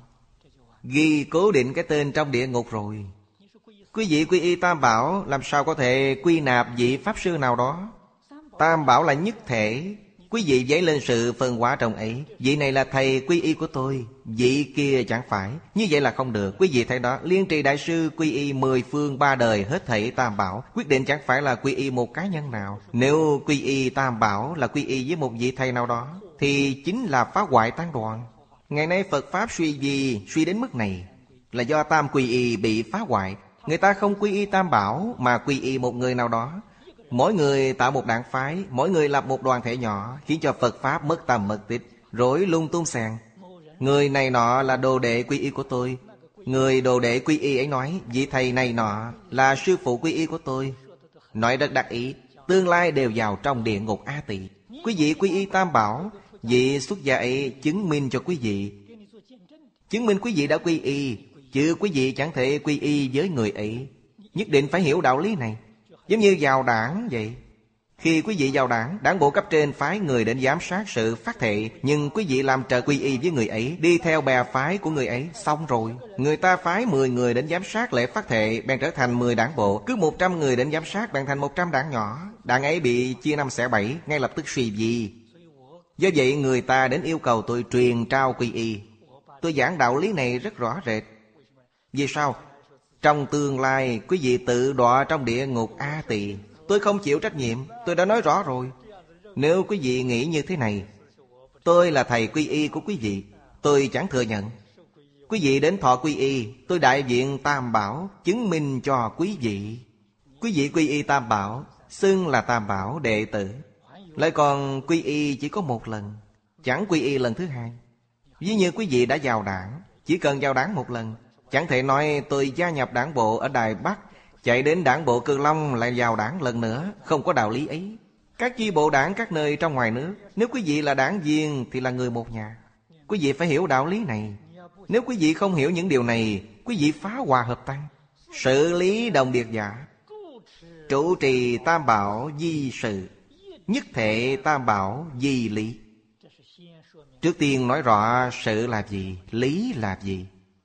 Ghi cố định cái tên trong địa ngục rồi. Quý vị quy y tam bảo, làm sao có thể quy nạp vị pháp sư nào đó? Tam bảo là nhất thể. Quý vị dấy lên sự phân hóa trong ấy. Vị này là thầy quy y của tôi, vị kia chẳng phải. Như vậy là không được. Quý vị thấy đó, Liên Trì Đại sư quy y 10 phương ba đời hết thảy tam bảo. Quyết định chẳng phải là quy y một cá nhân nào. Nếu quy y tam bảo là quy y với một vị thầy nào đó thì chính là phá hoại tăng đoàn. Ngày nay Phật Pháp suy đến mức này là do tam quy y bị phá hoại. Người ta không quy y tam bảo mà quy y một người nào đó. Mỗi người tạo một đảng phái, mỗi người lập một đoàn thể nhỏ, khiến cho Phật Pháp mất tầm mất tích, rối lung tung sàng. Người này nọ là đồ đệ quy y của tôi. Người đồ đệ quy y ấy nói, vị thầy này nọ là sư phụ quy y của tôi. Nói rất đặc ý, tương lai đều vào trong địa ngục A Tỳ. Quý vị quy y tam bảo, vị xuất gia ấy chứng minh cho quý vị. Chứng minh quý vị đã quy y, chứ quý vị chẳng thể quy y với người ấy. Nhất định phải hiểu đạo lý này. Giống như vào đảng vậy. Khi quý vị vào đảng, đảng bộ cấp trên phái người đến giám sát sự phát thệ, nhưng quý vị làm trợ quy y với người ấy, đi theo bè phái của người ấy, xong rồi. Người ta phái 10 người đến giám sát lễ phát thệ, bèn trở thành 10 đảng bộ. Cứ 100 người đến giám sát, bèn thành 100 đảng nhỏ. Đảng ấy bị chia 5 xẻ 7, ngay lập tức suy vi. Do vậy người ta đến yêu cầu tôi truyền trao quy y. Tôi giảng đạo lý này rất rõ rệt. Vì sao? Trong tương lai quý vị tự đọa trong địa ngục A Tỳ. Tôi không chịu trách nhiệm. Tôi đã nói rõ rồi. Nếu quý vị nghĩ như thế này, tôi là thầy quy y của quý vị, tôi chẳng thừa nhận. Quý vị đến thọ quy y, tôi đại diện tam bảo chứng minh cho quý vị. Quý vị quy y tam bảo, xưng là tam bảo đệ tử. Lại còn quy y chỉ có một lần, chẳng quy y lần thứ hai. Ví như quý vị đã vào đảng, chỉ cần vào đảng một lần, chẳng thể nói tôi gia nhập đảng bộ ở Đài Bắc, chạy đến đảng bộ Cư Long lại vào đảng lần nữa. Không có đạo lý ấy. Các chi bộ đảng các nơi trong ngoài nước, nếu quý vị là đảng viên thì là người một nhà. Quý vị phải hiểu đạo lý này. Nếu quý vị không hiểu những điều này, quý vị phá hòa hợp tăng, xử lý đồng điệt giả, trụ trì tam bảo di sự, nhất thể tam bảo di lý. Trước tiên nói rõ sự là gì, lý là gì.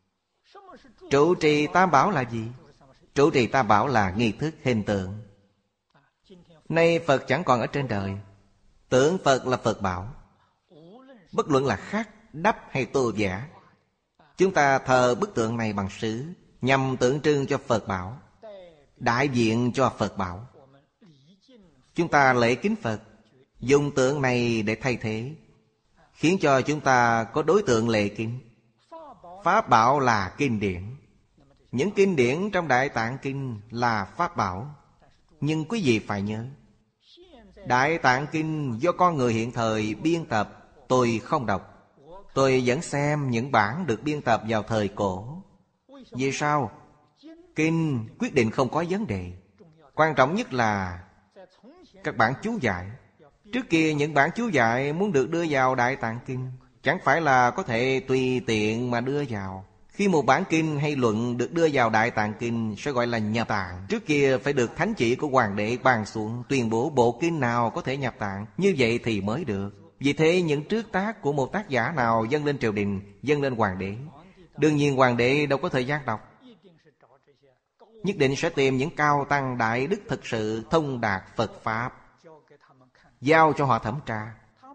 Trụ trì tam bảo là gì? Trụ trì tam bảo là nghi thức hình tượng. Nay Phật chẳng còn ở trên đời, tượng Phật là Phật bảo. Bất luận là khắc, đắp hay tô vẽ, chúng ta thờ bức tượng này bằng sứ, nhằm tượng trưng cho Phật bảo, đại diện cho Phật bảo. Chúng ta lễ kính Phật, dùng tượng này để thay thế, khiến cho chúng ta có đối tượng lễ kính. Pháp bảo là kinh điển. Những kinh điển trong Đại Tạng Kinh là pháp bảo. Nhưng quý vị phải nhớ, Đại Tạng Kinh do con người hiện thời biên tập, tôi không đọc. Tôi vẫn xem những bản được biên tập vào thời cổ. Vì sao? Kinh quyết định không có vấn đề. Quan trọng nhất là các bản chú giải. Trước kia những bản chú giải muốn được đưa vào Đại Tạng Kinh, chẳng phải là có thể tùy tiện mà đưa vào. Khi một bản kinh hay luận được đưa vào Đại Tạng Kinh sẽ gọi là nhập tạng. Trước kia phải được thánh chỉ của Hoàng đế ban xuống, tuyên bố bộ kinh nào có thể nhập tạng, như vậy thì mới được. Vì thế những trước tác của một tác giả nào dâng lên triều đình, dâng lên Hoàng đế, đương nhiên Hoàng đế đâu có thời gian đọc, nhất định sẽ tìm những cao tăng đại đức thực sự thông đạt Phật Pháp, giao cho họ thẩm tra.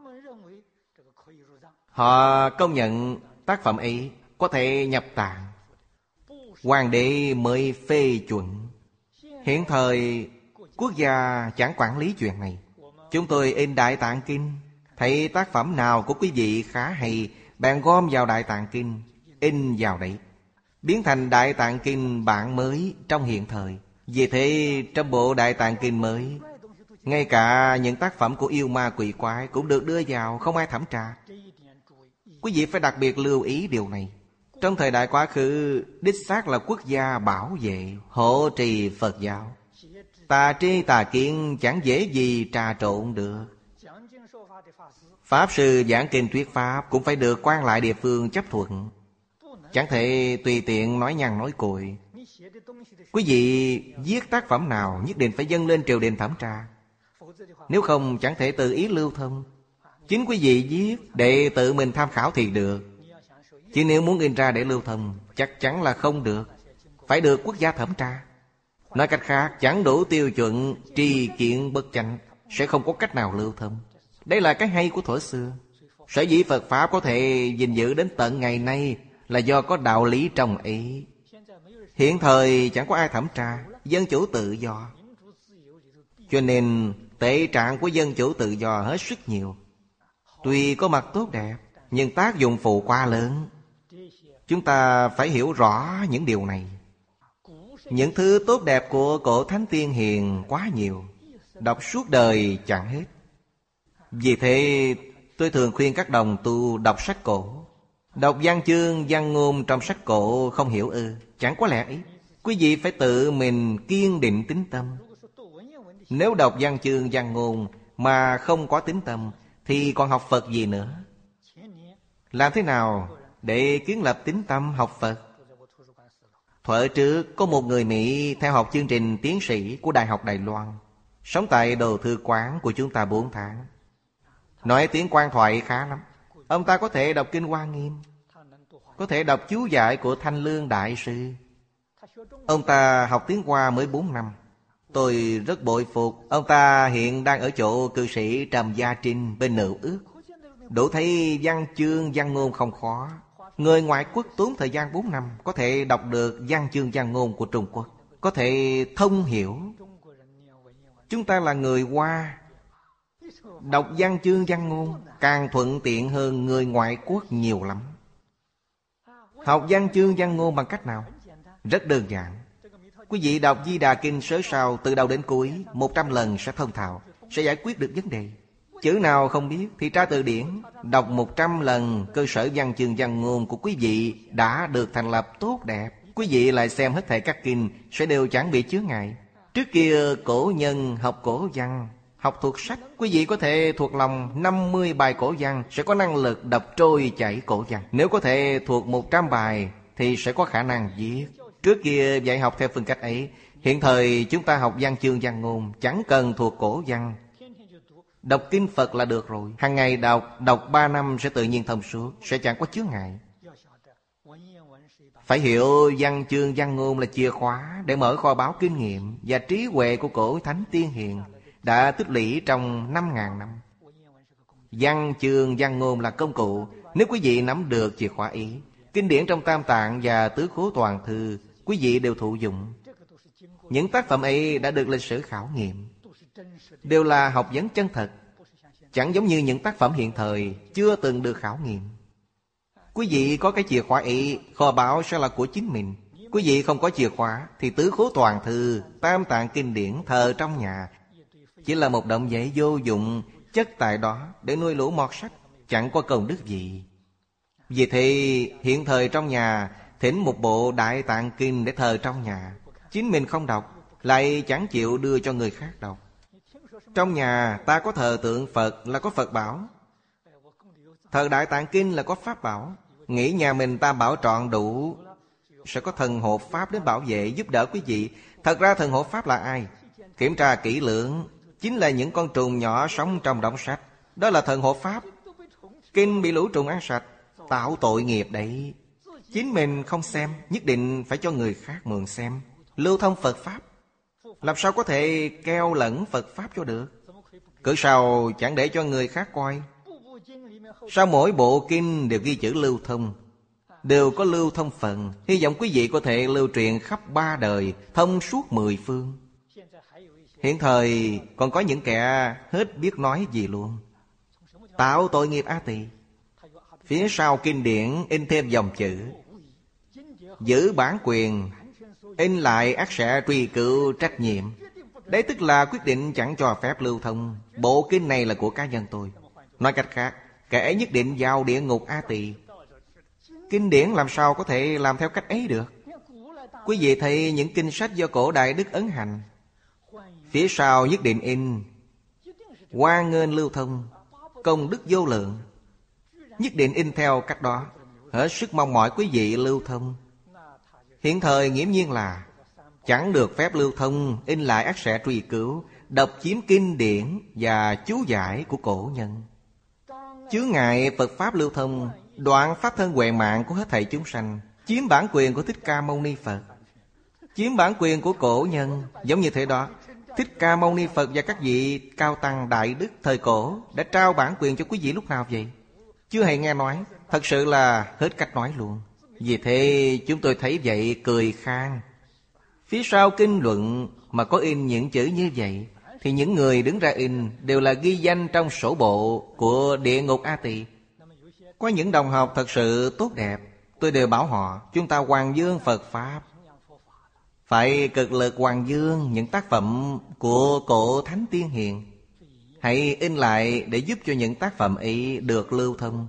Họ công nhận tác phẩm ấy có thể nhập tạng, Hoàng đế mới phê chuẩn. Hiện thời quốc gia chẳng quản lý chuyện này. Chúng tôi in Đại Tạng Kinh, thấy tác phẩm nào của quý vị khá hay, bạn gom vào Đại Tạng Kinh, in vào đấy, biến thành Đại Tạng Kinh bản mới trong hiện thời. Vì thế trong bộ Đại Tạng Kinh mới, ngay cả những tác phẩm của yêu ma quỷ quái cũng được đưa vào, không ai thẩm tra. Quý vị phải đặc biệt lưu ý điều này. Trong thời đại quá khứ, đích xác là quốc gia bảo vệ, hộ trì Phật giáo. Tà tri tà kiến chẳng dễ gì trà trộn được. Pháp sư giảng kinh thuyết pháp cũng phải được quan lại địa phương chấp thuận, chẳng thể tùy tiện nói nhăng nói cuội. Quý vị viết tác phẩm nào nhất định phải dâng lên triều đình thẩm tra, nếu không chẳng thể tự ý lưu thông. Chính quý vị viết để tự mình tham khảo thì được, chứ nếu muốn in ra để lưu thông chắc chắn là không được, phải được quốc gia thẩm tra. Nói cách khác, chẳng đủ tiêu chuẩn tri kiến bất chánh sẽ không có cách nào lưu thông. Đây là cái hay của thuở xưa. Sở dĩ Phật Pháp có thể gìn giữ đến tận ngày nay là do có đạo lý trong ấy. Hiện thời chẳng có ai thẩm tra, dân chủ tự do, cho nên tệ trạng của dân chủ tự do hết sức nhiều. Tuy có mặt tốt đẹp, nhưng tác dụng phụ quá lớn. Chúng ta phải hiểu rõ những điều này. Những thứ tốt đẹp của cổ thánh tiên hiền quá nhiều, đọc suốt đời chẳng hết. Vì thế tôi thường khuyên các đồng tu đọc sách cổ. Đọc văn chương văn ngôn trong sách cổ không hiểu ư? Chẳng có lẽ ý. Quý vị phải tự mình kiên định tín tâm. Nếu đọc văn chương văn ngôn mà không có tín tâm thì còn học Phật gì nữa? Làm thế nào để kiến lập tín tâm học Phật? Thuở trước có một người Mỹ theo học chương trình tiến sĩ của Đại học Đài Loan, sống tại đồ thư quán của chúng ta 4 tháng. Nói tiếng Quan thoại khá lắm. Ông ta có thể đọc Kinh Hoa Nghiêm, có thể đọc chú giải của Thanh Lương Đại Sư. Ông ta học tiếng Hoa mới 4 năm. Tôi rất bội phục. Ông ta hiện đang ở chỗ cư sĩ Trầm Gia Trinh bên Nữ Ước. Đủ thấy văn chương văn ngôn không khó. Người ngoại quốc tốn thời gian 4 năm có thể đọc được văn chương văn ngôn của Trung Quốc, có thể thông hiểu. Chúng ta là người Hoa, đọc văn chương văn ngôn càng thuận tiện hơn người ngoại quốc nhiều lắm. Học văn chương văn ngôn bằng cách nào? Rất đơn giản. Quý vị đọc Di Đà Kinh sớ sao từ đầu đến cuối 100 lần sẽ thông thạo, sẽ giải quyết được vấn đề. Chữ nào không biết thì tra từ điển. Đọc 100 lần, cơ sở văn chương văn ngôn của quý vị đã được thành lập tốt đẹp. Quý vị lại xem hết thảy các kinh sẽ đều chẳng bị chướng ngại. Trước kia cổ nhân học cổ văn, học thuộc sách, quý vị có thể thuộc lòng 50 bài cổ văn sẽ có năng lực đọc trôi chảy cổ văn. Nếu có thể thuộc 100 bài thì sẽ có khả năng viết. Trước kia dạy học theo phương cách ấy. Hiện thời chúng ta học văn chương văn ngôn chẳng cần thuộc cổ văn, đọc kinh Phật là được rồi. Hàng ngày đọc 3 năm sẽ tự nhiên thông suốt, sẽ chẳng có chướng ngại. Phải hiểu văn chương văn ngôn là chìa khóa để mở kho báu kinh nghiệm và trí huệ của cổ thánh tiên hiền đã tích lũy trong 5.000 năm. Văn chương văn ngôn là công cụ. Nếu quý vị nắm được chìa khóa ý, kinh điển trong Tam Tạng và Tứ Khố Toàn Thư quý vị đều thụ dụng. Những tác phẩm ấy đã được lịch sử khảo nghiệm, đều là học vấn chân thật, chẳng giống như những tác phẩm hiện thời chưa từng được khảo nghiệm. Quý vị có cái chìa khóa ấy, kho báu sẽ là của chính mình. Quý vị không có chìa khóa thì tứ khố toàn thư, tam tạng kinh điển thờ trong nhà, chỉ là một động giấy vô dụng, chất tại đó để nuôi lũ mọt sách, chẳng có công đức gì. Vì thế hiện thời trong nhà thỉnh một bộ Đại Tạng Kinh để thờ trong nhà, chính mình không đọc, lại chẳng chịu đưa cho người khác đọc. Trong nhà ta có thờ tượng Phật là có Phật bảo, thờ Đại Tạng Kinh là có Pháp bảo. Nghĩ nhà mình tam bảo trọn đủ, sẽ có thần hộ Pháp đến bảo vệ giúp đỡ quý vị. Thật ra thần hộ Pháp là ai? Kiểm tra kỹ lưỡng, chính là những con trùng nhỏ sống trong đống sách. Đó là thần hộ Pháp. Kinh bị lũ trùng ăn sạch, tạo tội nghiệp đấy. Chính mình không xem, nhất định phải cho người khác mượn xem. Lưu thông Phật Pháp, làm sao có thể keo lẫn Phật Pháp cho được? Cớ sao chẳng để cho người khác coi? Sao mỗi bộ kinh đều ghi chữ lưu thông, đều có lưu thông phần? Hy vọng quý vị có thể lưu truyền khắp 3 đời, thông suốt 10 phương. Hiện thời còn có những kẻ hết biết nói gì luôn, tạo tội nghiệp A Tỳ. Phía sau kinh điển in thêm dòng chữ: giữ bản quyền, in lại ắt sẽ truy cứu trách nhiệm. Đấy tức là quyết định chẳng cho phép lưu thông. Bộ kinh này là của cá nhân tôi. Nói cách khác, kẻ nhất định vào địa ngục A Tỳ. Kinh điển làm sao có thể làm theo cách ấy được? Quý vị thấy những kinh sách do cổ Đại Đức ấn hành, phía sau nhất định in hoan nghênh lưu thông, công đức vô lượng. Nhất định in theo cách đó, hết sức mong mỏi quý vị lưu thông. Hiện thời nghiễm nhiên là chẳng được phép lưu thông, in lại ắt sẽ truy cứu, đọc chiếm kinh điển và chú giải của cổ nhân. Chướng ngại Phật Pháp lưu thông, đoạn pháp thân huệ mạng của hết thảy chúng sanh, chiếm bản quyền của Thích Ca Mâu Ni Phật, chiếm bản quyền của cổ nhân. Giống như thế đó, Thích Ca Mâu Ni Phật và các vị cao tăng đại đức thời cổ đã trao bản quyền cho quý vị lúc nào vậy? Chưa hề nghe nói. Thật sự là hết cách nói luôn. Vì thế chúng tôi thấy vậy cười khan. Phía sau kinh luận mà có in những chữ như vậy, thì những người đứng ra in đều là ghi danh trong sổ bộ của địa ngục A Tỳ. Có những đồng học thật sự tốt đẹp, tôi đều bảo họ chúng ta hoàng dương Phật Pháp, phải cực lực hoàng dương những tác phẩm của cổ Thánh Tiên Hiền. Hãy in lại để giúp cho những tác phẩm ấy được lưu thông.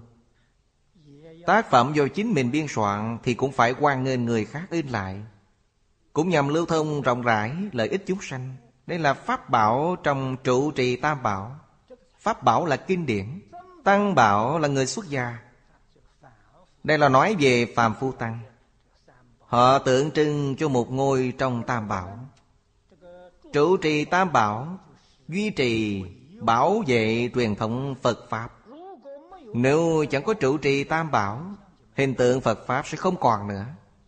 Tác phẩm do chính mình biên soạn thì cũng phải hoan nghênh người khác in lại, cũng nhằm lưu thông rộng rãi lợi ích chúng sanh. Đây là pháp bảo trong trụ trì tam bảo. Pháp bảo là kinh điển, tăng bảo là người xuất gia. Đây là nói về phàm phu tăng. Họ tượng trưng cho một ngôi trong tam bảo. Trụ trì tam bảo, duy trì, bảo vệ truyền thống Phật Pháp. Nếu chẳng có trụ trì tam bảo, hình tượng Phật Pháp sẽ không còn nữa,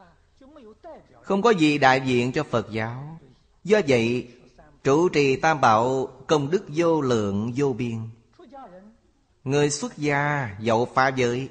không có gì đại diện cho Phật giáo. Do vậy, trụ trì tam bảo công đức vô lượng vô biên. Người xuất gia dẫu phá giới,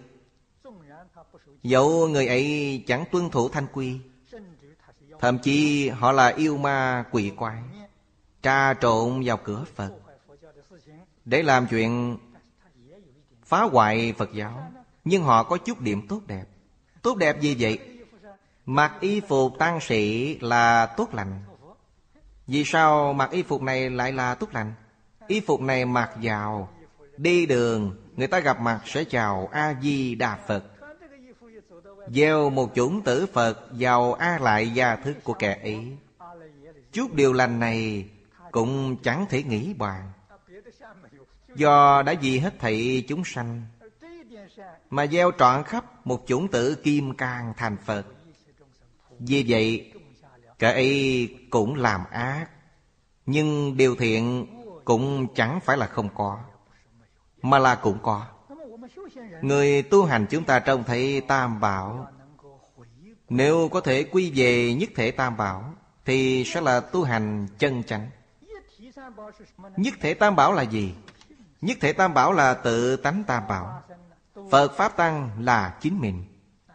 dẫu người ấy chẳng tuân thủ thanh quy, thậm chí họ là yêu ma quỷ quái, trà trộn vào cửa Phật để làm chuyện phá hoại Phật giáo, nhưng họ có chút điểm tốt đẹp. Tốt đẹp gì vậy? Mặc y phục tăng sĩ là tốt lành. Vì sao mặc y phục này lại là tốt lành? Y phục này mặc vào đi đường, người ta gặp mặt sẽ chào A-di-đà Phật, gieo một chủng tử Phật vào A lại gia thức của kẻ ấy. Chút điều lành này cũng chẳng thể nghĩ bàn, do đã vì hết thảy chúng sanh mà gieo trọn khắp một chủng tử kim cang thành Phật. Vì vậy kẻ ấy cũng làm ác, nhưng điều thiện cũng chẳng phải là không có, mà là cũng có. Người tu hành chúng ta trông thấy tam bảo, nếu có thể quy về nhất thể tam bảo thì sẽ là tu hành chân chánh. Nhất thể tam bảo là gì? Nhất thể tam bảo là tự tánh tam bảo. Phật Pháp Tăng là chính mình.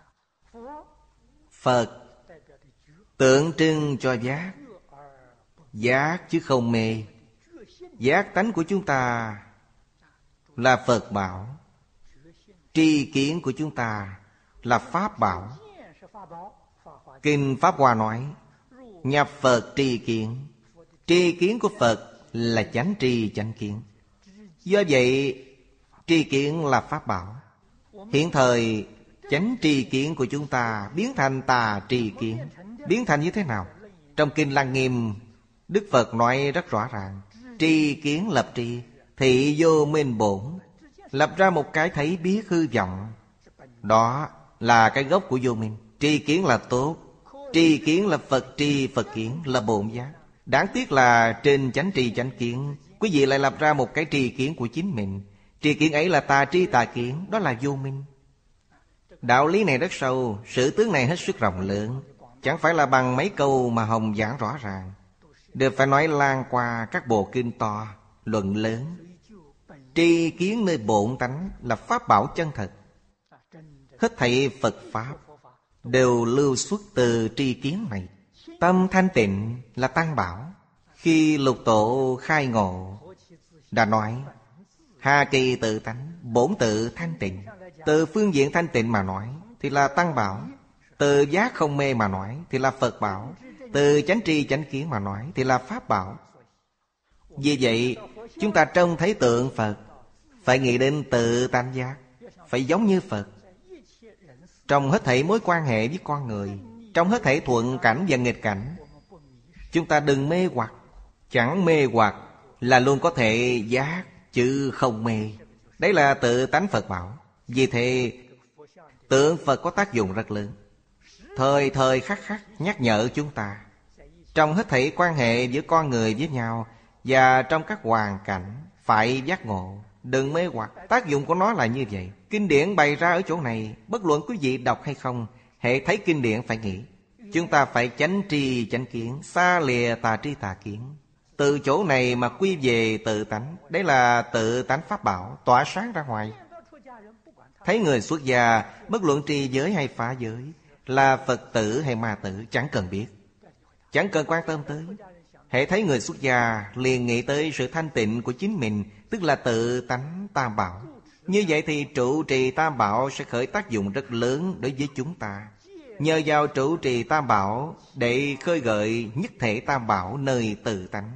Phật tượng trưng cho giác, giác chứ không mê. Giác tánh của chúng ta là Phật bảo, tri kiến của chúng ta là Pháp bảo. Kinh Pháp Hoa nói: nhập Phật tri kiến. Tri kiến của Phật là chánh tri chánh kiến. Do vậy tri kiến là pháp bảo. Hiện thời chánh tri kiến của chúng ta biến thành tà tri kiến. Biến thành như thế nào? Trong Kinh Lăng Nghiêm, Đức Phật nói rất rõ ràng: tri kiến lập tri, thị vô minh bổn. Lập ra một cái thấy biết hư vọng. Đó là cái gốc của vô minh. Tri kiến là tốt. Tri kiến là Phật tri Phật kiến, là bổn giác. Đáng tiếc là trên chánh tri chánh kiến, quý vị lại lập ra một cái tri kiến của chính mình. Tri kiến ấy là tà tri tà kiến, đó là vô minh. Đạo lý này rất sâu, sự tướng này hết sức rộng lớn. Chẳng phải là bằng mấy câu mà Hồng giảng rõ ràng, đều phải nói lan qua các bộ kinh to, luận lớn. Tri kiến nơi bổn tánh là pháp bảo chân thật. Hết thảy Phật Pháp đều lưu xuất từ tri kiến này. Tâm thanh tịnh là tăng bảo. Khi Lục Tổ khai ngộ đã nói: hà kỳ tự tánh, bổn tự thanh tịnh. Từ phương diện thanh tịnh mà nói thì là tăng bảo. Từ giác không mê mà nói thì là Phật bảo. Từ chánh tri chánh kiến mà nói thì là pháp bảo. Vì vậy chúng ta trông thấy tượng Phật phải nghĩ đến tự tánh giác, phải giống như Phật. Trong hết thảy mối quan hệ với con người, trong hết thảy thuận cảnh và nghịch cảnh, chúng ta đừng mê hoặc. Chẳng mê hoặc là luôn có thể giác, chứ không mê. Đấy là tự tánh Phật bảo. Vì thế tượng Phật có tác dụng rất lớn, thời thời khắc khắc nhắc nhở chúng ta. Trong hết thảy quan hệ giữa con người với nhau, và trong các hoàn cảnh phải giác ngộ, đừng mê hoặc. Tác dụng của nó là như vậy. Kinh điển bày ra ở chỗ này, bất luận quý vị đọc hay không, hễ thấy kinh điển phải nghĩ. Chúng ta phải chánh tri chánh kiến, xa lìa tà tri tà kiến. Từ chỗ này mà quy về tự tánh. Đấy là tự tánh pháp bảo, tỏa sáng ra ngoài. Thấy người xuất gia, bất luận trì giới hay phá giới, là Phật tử hay ma tử, chẳng cần biết, chẳng cần quan tâm tới. Hễ thấy người xuất gia, liền nghĩ tới sự thanh tịnh của chính mình, tức là tự tánh tam bảo. Như vậy thì trụ trì tam bảo sẽ khởi tác dụng rất lớn đối với chúng ta. Nhờ vào trụ trì tam bảo để khơi gợi nhất thể tam bảo nơi tự tánh.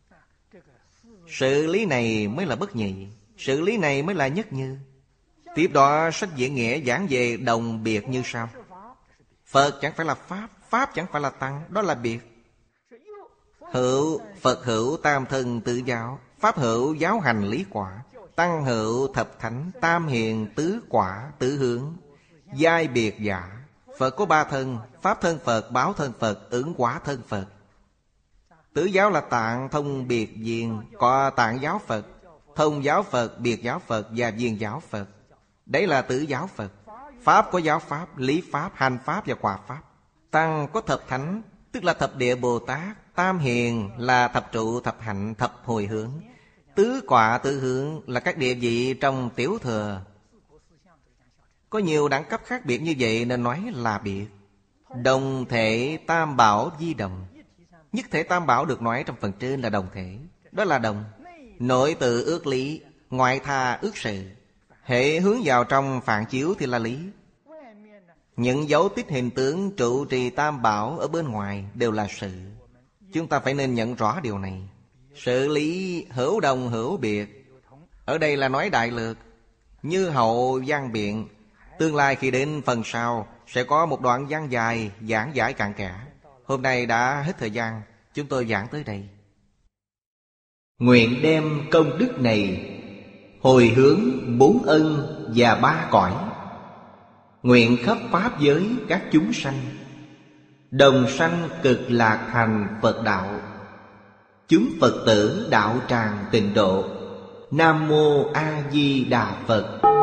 Sự lý này mới là bất nhị, sự lý này mới là nhất như. Tiếp đó sách Diễn Nghĩa giảng về đồng biệt như sau: Phật chẳng phải là Pháp, Pháp chẳng phải là Tăng, đó là biệt. Hữu, Phật hữu tam thân tự giáo, Pháp hữu giáo hành lý quả, Tăng hữu thập thánh, tam hiền tứ quả tứ hướng. Giai biệt giả, Phật có ba thân: Pháp thân Phật, báo thân Phật, ứng quả thân Phật. Tứ giáo là tạng thông biệt viên, có tạng giáo Phật, thông giáo Phật, biệt giáo Phật và viên giáo Phật. Đấy là tứ giáo Phật. Pháp có giáo Pháp, lý Pháp, hành Pháp và quả Pháp. Tăng có thập thánh, tức là thập địa Bồ Tát. Tam hiền là thập trụ, thập hạnh, thập hồi hướng. Tứ quả tứ hướng là các địa vị trong tiểu thừa. Có nhiều đẳng cấp khác biệt như vậy nên nói là biệt. Đồng thể tam bảo di đồng. Nhất thể tam bảo được nói trong phần trên là đồng thể. Đó là đồng. Nội tự ước lý, ngoại tha ước sự. Hệ hướng vào trong phản chiếu thì là lý. Những dấu tích hình tướng trụ trì tam bảo ở bên ngoài đều là sự. Chúng ta phải nên nhận rõ điều này. Sự lý hữu đồng hữu biệt. Ở đây là nói đại lược, như hậu văn biện. Tương lai khi đến phần sau sẽ có một đoạn văn dài giảng giải cặn kẽ. Hôm nay đã hết thời gian, chúng tôi giảng tới đây. Nguyện đem công đức này hồi hướng bốn ân và ba cõi. Nguyện khắp pháp giới các chúng sanh đồng sanh cực lạc thành Phật đạo. Chúng Phật tử đạo tràng tịnh độ. Nam mô A Di Đà Phật.